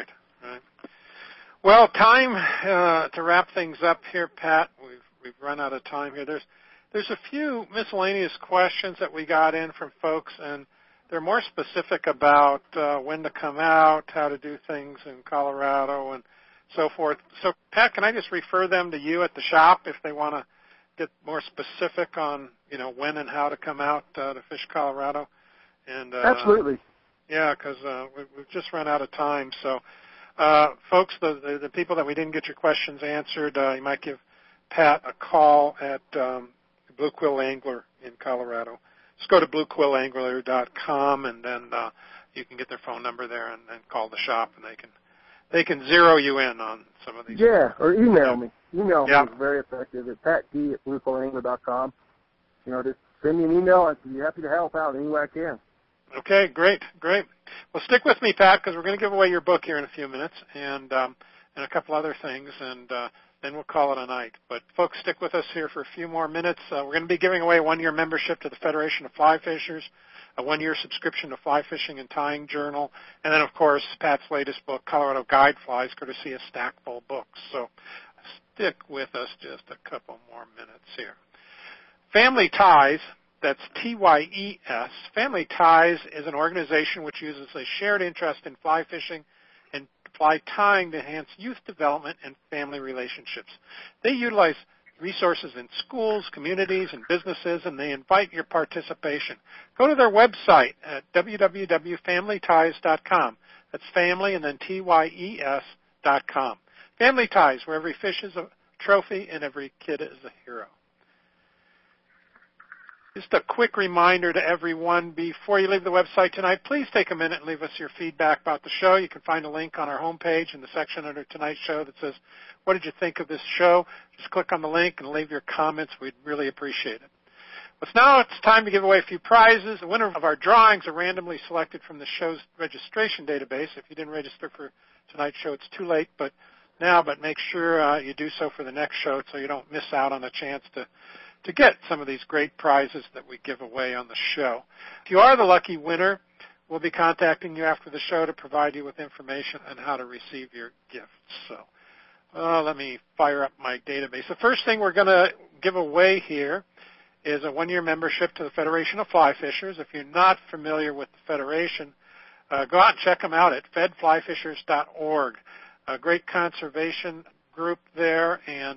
[SPEAKER 1] Well, time to wrap things up here, Pat. We've run out of time here. There's a few miscellaneous questions that we got in from folks, and they're more specific about when to come out, how to do things in Colorado, and so forth. So, Pat, can I just refer them to you at the shop if they want to get more specific on when and how to come out to fish Colorado? And
[SPEAKER 2] absolutely.
[SPEAKER 1] Yeah, because we've just run out of time. So, folks, the people that we didn't get your questions answered, you might give Pat a call at Blue Quill Angler in Colorado. Just go to bluequillangler.com, and then you can get their phone number there and call the shop, and they can zero you in on some of these.
[SPEAKER 2] Yeah, or email me. Email me is very effective at patd@bluequillangler.com. Just send me an email. I'd be happy to help out any way I can.
[SPEAKER 1] Okay, great. Well, stick with me, Pat, because we're going to give away your book here in a few minutes and a couple other things, and then we'll call it a night. But, folks, stick with us here for a few more minutes. We're going to be giving away a 1-year membership to the Federation of Fly Fishers, a 1-year subscription to Fly Fishing and Tying Journal, and then, of course, Pat's latest book, Colorado Guide Flies, courtesy of Stackpole Books. So stick with us just a couple more minutes here. Family Ties. That's TYES. Family Ties is an organization which uses a shared interest in fly fishing and fly tying to enhance youth development and family relationships. They utilize resources in schools, communities, and businesses, and they invite your participation. Go to their website at www.familyties.com. That's family and then TYES.com. Family Ties, where every fish is a trophy and every kid is a hero. Just a quick reminder to everyone, before you leave the website tonight, please take a minute and leave us your feedback about the show. You can find a link on our homepage in the section under Tonight's Show that says, what did you think of this show? Just click on the link and leave your comments. We'd really appreciate it. But now it's time to give away a few prizes. The winner of our drawings are randomly selected from the show's registration database. If you didn't register for tonight's show, it's too late but make sure you do so for the next show so you don't miss out on a chance to get some of these great prizes that we give away on the show. If you are the lucky winner, we'll be contacting you after the show to provide you with information on how to receive your gifts. So let me fire up my database. The first thing we're going to give away here is a one-year membership to the Federation of Fly Fishers. If you're not familiar with the Federation, go out and check them out at fedflyfishers.org. A great conservation group there, and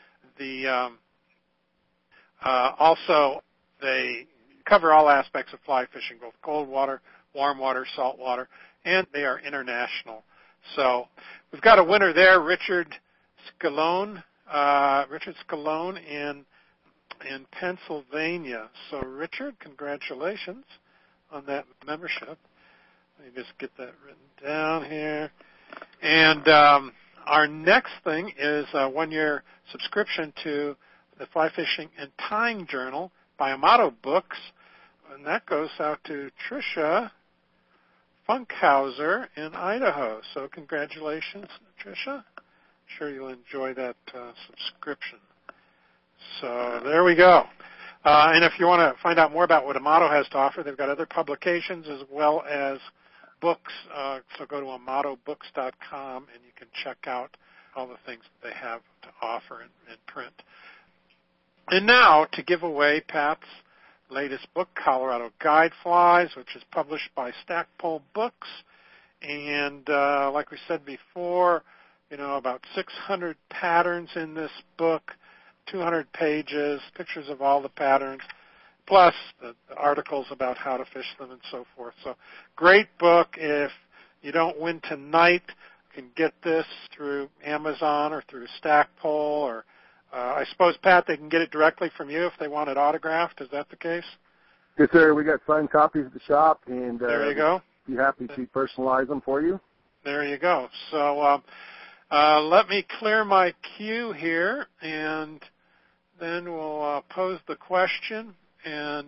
[SPEAKER 1] also they cover all aspects of fly fishing, both cold water, warm water, salt water, and they are international. So we've got a winner there, Richard Scalone in Pennsylvania. So Richard, congratulations on that membership. Let me just get that written down here. And our next thing is a one-year subscription to the Fly Fishing and Tying Journal by Amato Books, and that goes out to Tricia Funkhauser in Idaho. So congratulations, Tricia. I'm sure you'll enjoy that subscription. So there we go. And if you want to find out more about what Amato has to offer, they've got other publications as well as books. So go to amatobooks.com and you can check out all the things that they have to offer in print. And now to give away Pat's latest book, Colorado Guide Flies, which is published by Stackpole Books. And like we said before, about 600 patterns in this book, 200 pages, pictures of all the patterns, plus the articles about how to fish them and so forth. So great book. If you don't win tonight, you can get this through Amazon or through Stackpole, or I suppose, Pat, they can get it directly from you if they want it autographed. Is that the case?
[SPEAKER 2] Yes, sir. We got signed copies at the shop, and
[SPEAKER 1] there you go.
[SPEAKER 2] Be happy to personalize them for you.
[SPEAKER 1] There you go. So let me clear my queue here, and then we'll pose the question. And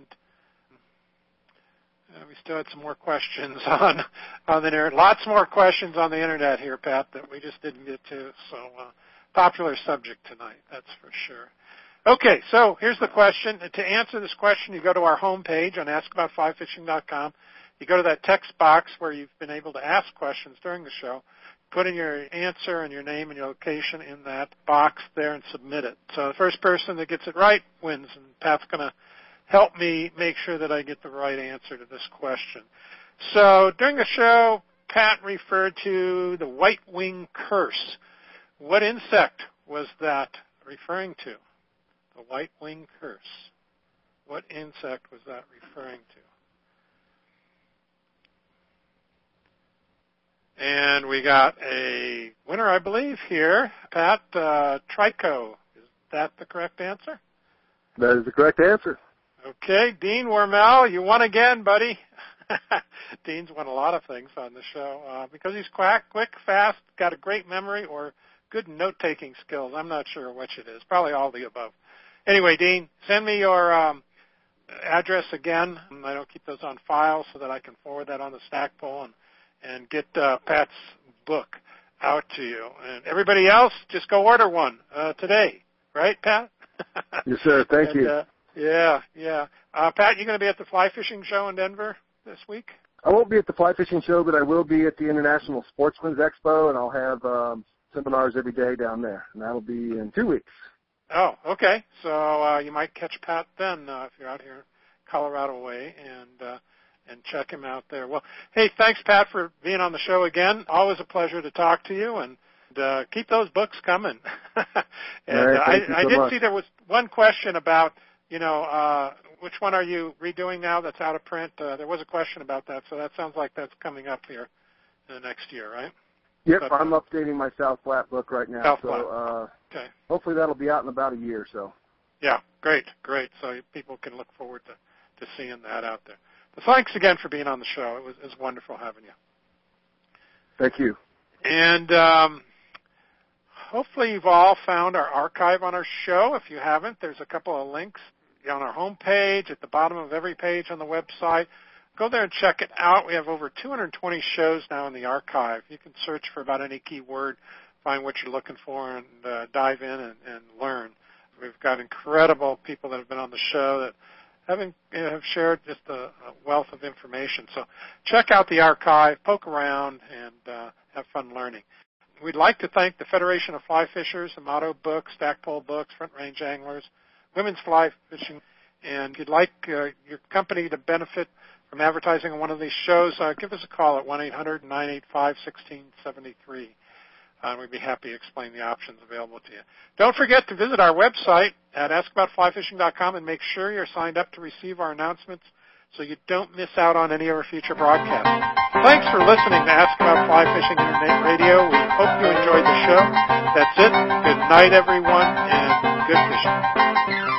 [SPEAKER 1] we still had some more questions on the internet. Lots more questions on the internet here, Pat, that we just didn't get to. So popular subject tonight, that's for sure. Okay, so here's the question. To answer this question, you go to our homepage on askaboutflyfishing.com. You go to that text box where you've been able to ask questions during the show. Put in your answer and your name and your location in that box there and submit it. So the first person that gets it right wins, and Pat's going to help me make sure that I get the right answer to this question. So during the show, Pat referred to the white-wing curse. What insect was that referring to? The white-wing curse. What insect was that referring to? And we got a winner, I believe, here. Pat, trico. Is that the correct answer?
[SPEAKER 2] That is the correct answer.
[SPEAKER 1] Okay, Dean Wormel, you won again, buddy. Dean's won a lot of things on the show because he's quick, fast, got a great memory, or good note-taking skills. I'm not sure which it is. Probably all the above. Anyway, Dean, send me your address again. I don't keep those on file so that I can forward that on the Stackpole and get Pat's book out to you. And everybody else, just go order one today. Right, Pat?
[SPEAKER 2] Yes, sir. Thank you.
[SPEAKER 1] Yeah. Pat, you going to be at the Fly Fishing Show in Denver this week?
[SPEAKER 2] I won't be at the Fly Fishing Show, but I will be at the International Sportsman's Expo, and I'll have seminars every day down there, and that'll be in 2 weeks.
[SPEAKER 1] Oh, okay. So you might catch Pat then if you're out here Colorado way and check him out there. Well, hey, thanks, Pat, for being on the show again. Always a pleasure to talk to you, and keep those books coming. And
[SPEAKER 2] right,
[SPEAKER 1] I did see there was one question about, which one are you redoing now that's out of print? There was a question about that, so that sounds like that's coming up here in the next year, right?
[SPEAKER 2] Yep, I'm updating my South Flat book right now.
[SPEAKER 1] South
[SPEAKER 2] so
[SPEAKER 1] Flat. Okay.
[SPEAKER 2] Hopefully that'll be out in about a year or so.
[SPEAKER 1] Yeah, Great. So people can look forward to seeing that out there. But thanks again for being on the show. It was wonderful having you.
[SPEAKER 2] Thank you.
[SPEAKER 1] And hopefully you've all found our archive on our show. If you haven't, there's a couple of links on our homepage, at the bottom of every page on the website. Go there and check it out. We have over 220 shows now in the archive. You can search for about any keyword, find what you're looking for, and dive in and learn. We've got incredible people that have been on the show that have shared just a wealth of information. So check out the archive, poke around, and have fun learning. We'd like to thank the Federation of Fly Fishers, Amato Books, Stackpole Books, Front Range Anglers, Women's Fly Fishing. And if you'd like your company to benefit from advertising on one of these shows, give us a call at 1-800-985-1673. We'd be happy to explain the options available to you. Don't forget to visit our website at askaboutflyfishing.com and make sure you're signed up to receive our announcements so you don't miss out on any of our future broadcasts. Thanks for listening to Ask About Fly Fishing Internet Radio. We hope you enjoyed the show. That's it. Good night, everyone, and good fishing.